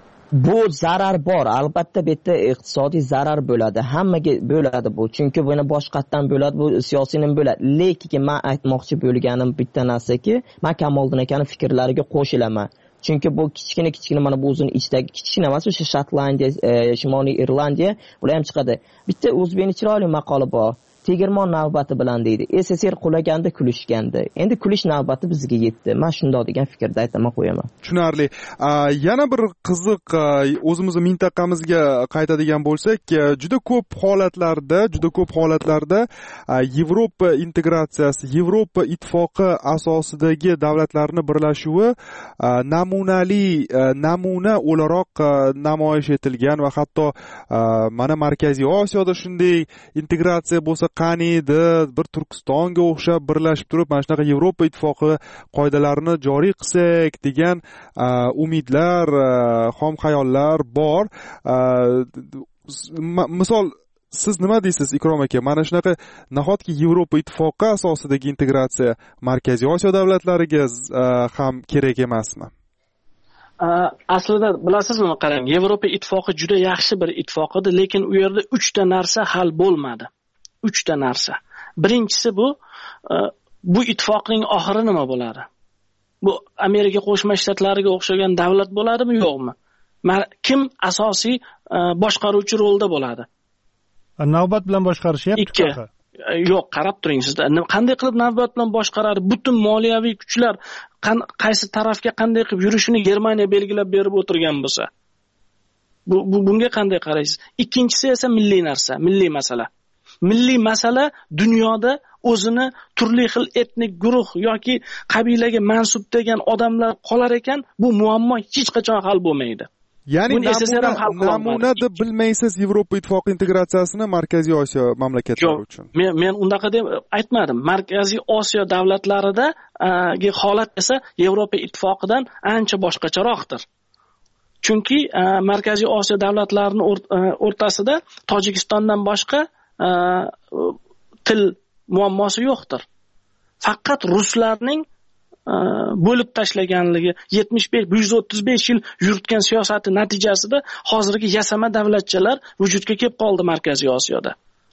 Bu zarar bor, albatta bu yerda iqtisodiy zarar bo'ladi, hammaga bo'ladi bu, chunki buni boshqatdan bo'ladi, bu siyosiyning bo'ladi. Lekin men aytmoqchi bo'lganim bitta narsaki, men Kamoliddin akaning fikrlariga qo'shilaman. Chunki bu kichkina mana bu o'zining ichidagi kichkina emas, o'sha Shotlandiya, Shimoliy Irlandiya bular ham chiqadi. Bitta o'zbekning chiroyli maqoli bor. Tegirmon navbati bilan deydi. SSR qulaganda kulishgandi. Endi kulish navbati bizga yetdi. Men shunday degan fikrda aytaman, qo'yaman. Tushunarli. Yana bir qiziq o'zimizning mintaqamizga qaytadigan bo'lsak, juda ko'p holatlarda Yevropa integratsiyasi, Yevropa ittifoqi asosidagi davlatlarning birlashuvi namuna o'laroq namoyish etilgan va hatto mana Markaziy Osiyoda shunday integratsiya bo'lsa qaniydi, bir Turkistonga o'xshab birlashib turib, mana shunaqa Yevropa ittifoqi qoidalarini joriy qilsak degan umidlar, xom xayollar bor. misol siz nima deysiz Ikrom aka, mana shunaqa nahotki Yevropa ittifoqi asosidagi integratsiya Markaziy Osiyo davlatlariga ham kerak emasmi? Aslida bilasizmi, qarang, Yevropa ittifoqi juda yaxshi bir ittifoq edi, lekin u yerda 3 ta narsa hal bo'lmadi. 3 ta narsa. Birinchisi bu ittifoqning oxiri nima bo'ladi? Bu Amerika Qo'shma Shtatlariga o'xshagan davlat bo'ladimi, yo'qmi? Kim asosiy boshqaruvchi rolda bo'ladi? Navbat bilan boshqarishyapti. Yo'q, qarab turing sizda. Qanday qilib navbat bilan boshqaradi? Butun moliyaviy kuchlar qaysi tarafga qanday qilib yurishini Germaniya belgilab berib o'tirgan bo'lsa, bunga qanday qaraysiz? Ikkinchisi esa milliy narsa, milliy masala. Milliy masala dunyoda o'zini turli xil etnik guruh yoki qabilaga mansub degan odamlar qolar ekan, bu muammo hech qachon hal bo'lmaydi. Ya'ni namuna deb bilmaysiz Yevropa ittifoqi integratsiyasini Markaziy Osiyo mamlakatlari uchun. Men undaqa deb aytmadim. Markaziy Osiyo davlatlarida holat esa Yevropa ittifoqidan ancha boshqacharoqdir. Chunki Markaziy Osiyo davlatlarining o'rtasida Tojikistondan boshqa til muammosi yo'qdir. Faqat ruslarning bo'lib tashlaganligi 135 yil yuritgan siyosati natijasida hozirgi yasama davlatchalar vujudga kelib qoldi Markaziy Osiyoda.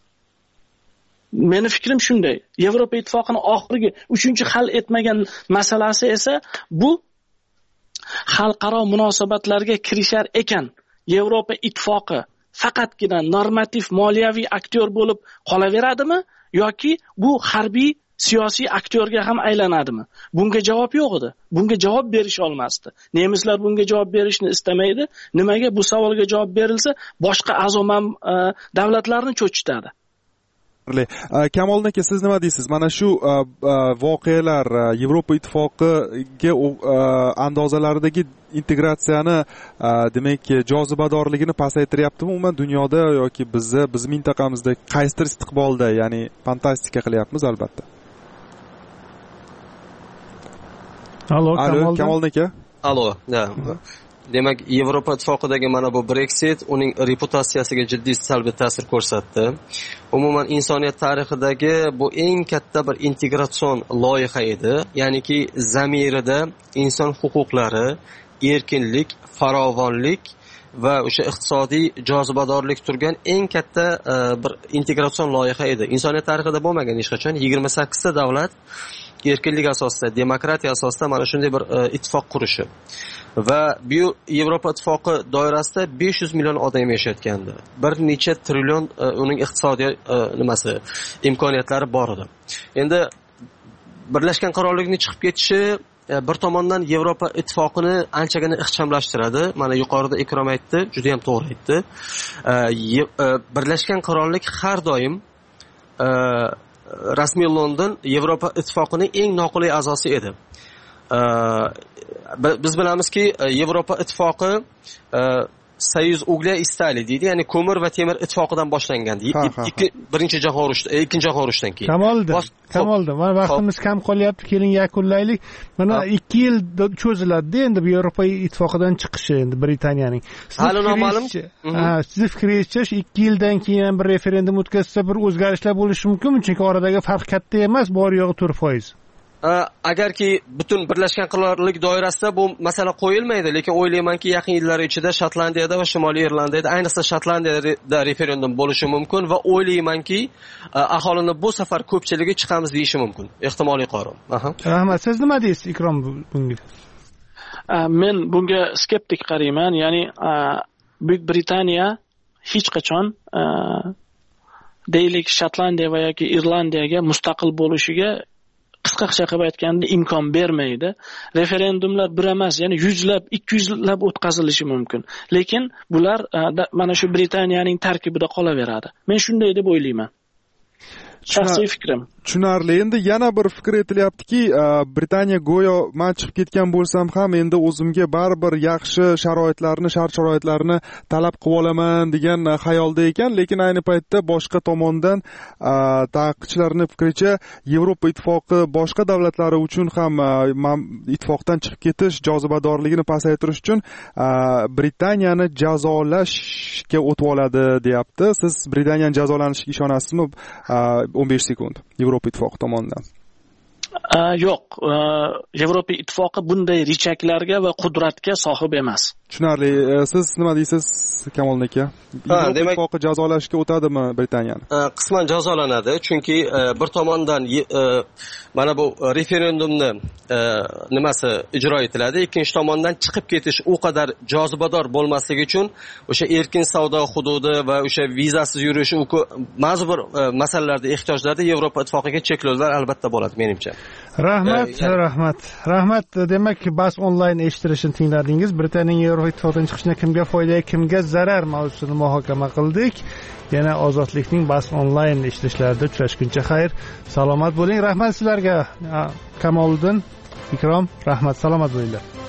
Meni fikrim shunday. Yevropa ittifoqining oxirgi 3-hal etmagan masalasi esa bu xalqaro munosabatlarga kirishar ekan Yevropa ittifoqi faqatgina normativ moliyaviy aktyor bo'lib qolaveradimi yoki bu harbiy siyosiy aktyorga ham aylanadimi? Bunga javob yo'q edi. Bunga javob berish olmasdi. Nemislar bunga javob berishni istamaydi. Nimaga? Bu savolga javob berilsa, boshqa a'zo davlatlarni cho'chitadi. Kamoliddin aka, siz nima deysiz? Mana shu voqealar Yevropa ittifoqiga andozalaridagi integratsiyani demak jozibadorligini pasaytiryaptimi umuman dunyoda yoki biz mintaqamizda qaysidir istiqbolda, ya'ni fantastika qilyapmiz albatta. Allo, Kamoliddin aka. Allo, demak Yevropa ittifoqidagi mana bu Brexit uning reputatsiyasiga jiddiy salbiy ta'sir ko'rsatdi. Umuman insoniyat tarixidagi bu eng katta bir integratsion loyiha edi. Ya'niki zamirida inson huquqlari, erkinlik, farovonlik va o'sha iqtisodiy jozibadorlik turgan eng katta bir integratsion loyiha edi. Insoniyat tarixida bo'lmagan hech qachon 28 ta davlat erkinlik asosida, demokratiya asosida mana shunday bir ittifoq qurishi. Va bu Yevropa ittifoqi doirasida 500 million odam yashayotgandi. Bir necha trillion uning iqtisodiy imkoniyatlari bor edi. Endi Birlashgan Qirollikning chiqib ketishi bir tomondan Yevropa ittifoqini anchagina ixchamlashtiradi. Mana yuqorida Ikrom aytdi, juda ham to'g'ri aytdi. Birlashgan Qirollik har doim rasmiy London Yevropa ittifoqining eng noqulay a'zosi edi. Biz bilamizki Yevropa ittifoqi Soyuz Ugliya Istali deydi, ya'ni ko'mir va temir ittifoqidan boshlangan. Birinchi jahon urushi, ikkinchi jahon urushidan keyin. Kamoldi. Mana vaqtimiz kam qolyapti, keling yakunlaylik. Mana 2 yil cho'ziladi endi bu Yevropa ittifoqidan chiqishi endi Britaniyaning. Hali noma'lum. Siz fikringizcha 2 yildan keyin bir referendum o'tkazsa bir o'zgarishlar bo'lishi mumkinmi? Chunki oradagi farq katta emas, bor yo'g'i 4%. Agarki butun Birlashgan Qirollik doirasida bu masala qo'yilmaydi, lekin o'ylaymanki yaqin yillar ichida Shotlandiyada va Shimoliy Irlandiyada, ayniqsa Shotlandiyada referendum bo'lishi mumkin va o'ylaymanki aholini bu safar ko'pchiligi chiqamiz deyishi mumkin. Ehtimoliy qorim. Rahmat. Siz nima deysiz Ikrom bunga? Men bunga skeptik qarayman. Ya'ni Buyuk Britaniya hech qachon deylik Shotlandiya va yoki Irlandiyaga mustaqil bo'lishiga qisqacha qilib aytganda imkon bermaydi. Referendumlar bir emas, ya'ni 100lab, 200lab o'tkazilishi mumkin. Lekin bular mana shu Britaniyaning tarkibida qolaveradi. Men shunday deb o'ylayman. Shaxsiy fikrim. tushunarli. Endi yana bir fikr aytilyaptiki, Britaniya go'yo men chiqib ketgan bo'lsam ham endi o'zimga baribir yaxshi shart-sharoitlarni talab qilib olaman degan xayolda ekan, lekin ayni paytda boshqa tomondan tadqiqotchilarning fikricha Yevropa ittifoqi boshqa davlatlari uchun ham ittifoqdan chiqib ketish jozibadorligini pasaytirish uchun Britaniyani jazolashga o'tib oladi deyapti. Siz Britaniyaning jazolanishiga ishonasizmi? 15 sekund. Yevropa ittifoqi tomonidan. Yo'q, Yevropa ittifoqi bunday richaklarga va qudratga sohib emas. Tushunarli. Siz nima deysiz, Kamol aka? Yevropa ittifoqi jazolashga o'tadimi Britaniyani? Qisman jazolanadi, chunki bir tomondan mana bu referendumni nimasi ijro etiladi, ikkinchi tomondan chiqib ketish u qadar jozibador bo'lmasligi uchun o'sha erkin savdo hududi va o'sha vizasiz yurish ba'zi bir masalalarda ehtiyojlarda Yevropa ittifoqiga cheklovlar albatta bo'ladi menimcha. Rahmat. Demak, bas onlayn eshittirishni tingladingiz. Britaniyaning Yevropa ittifoqidan chiqishdan kimga foyda, kimga zarar mavzusini muhokama qildik. Yana Ozodlikning bas onlayn eshittirishlarida uchrashguncha xayr, salomat bo'ling. Rahmat sizlarga. Kamoliddin, Ikrom, rahmat, salomat bo'linglar.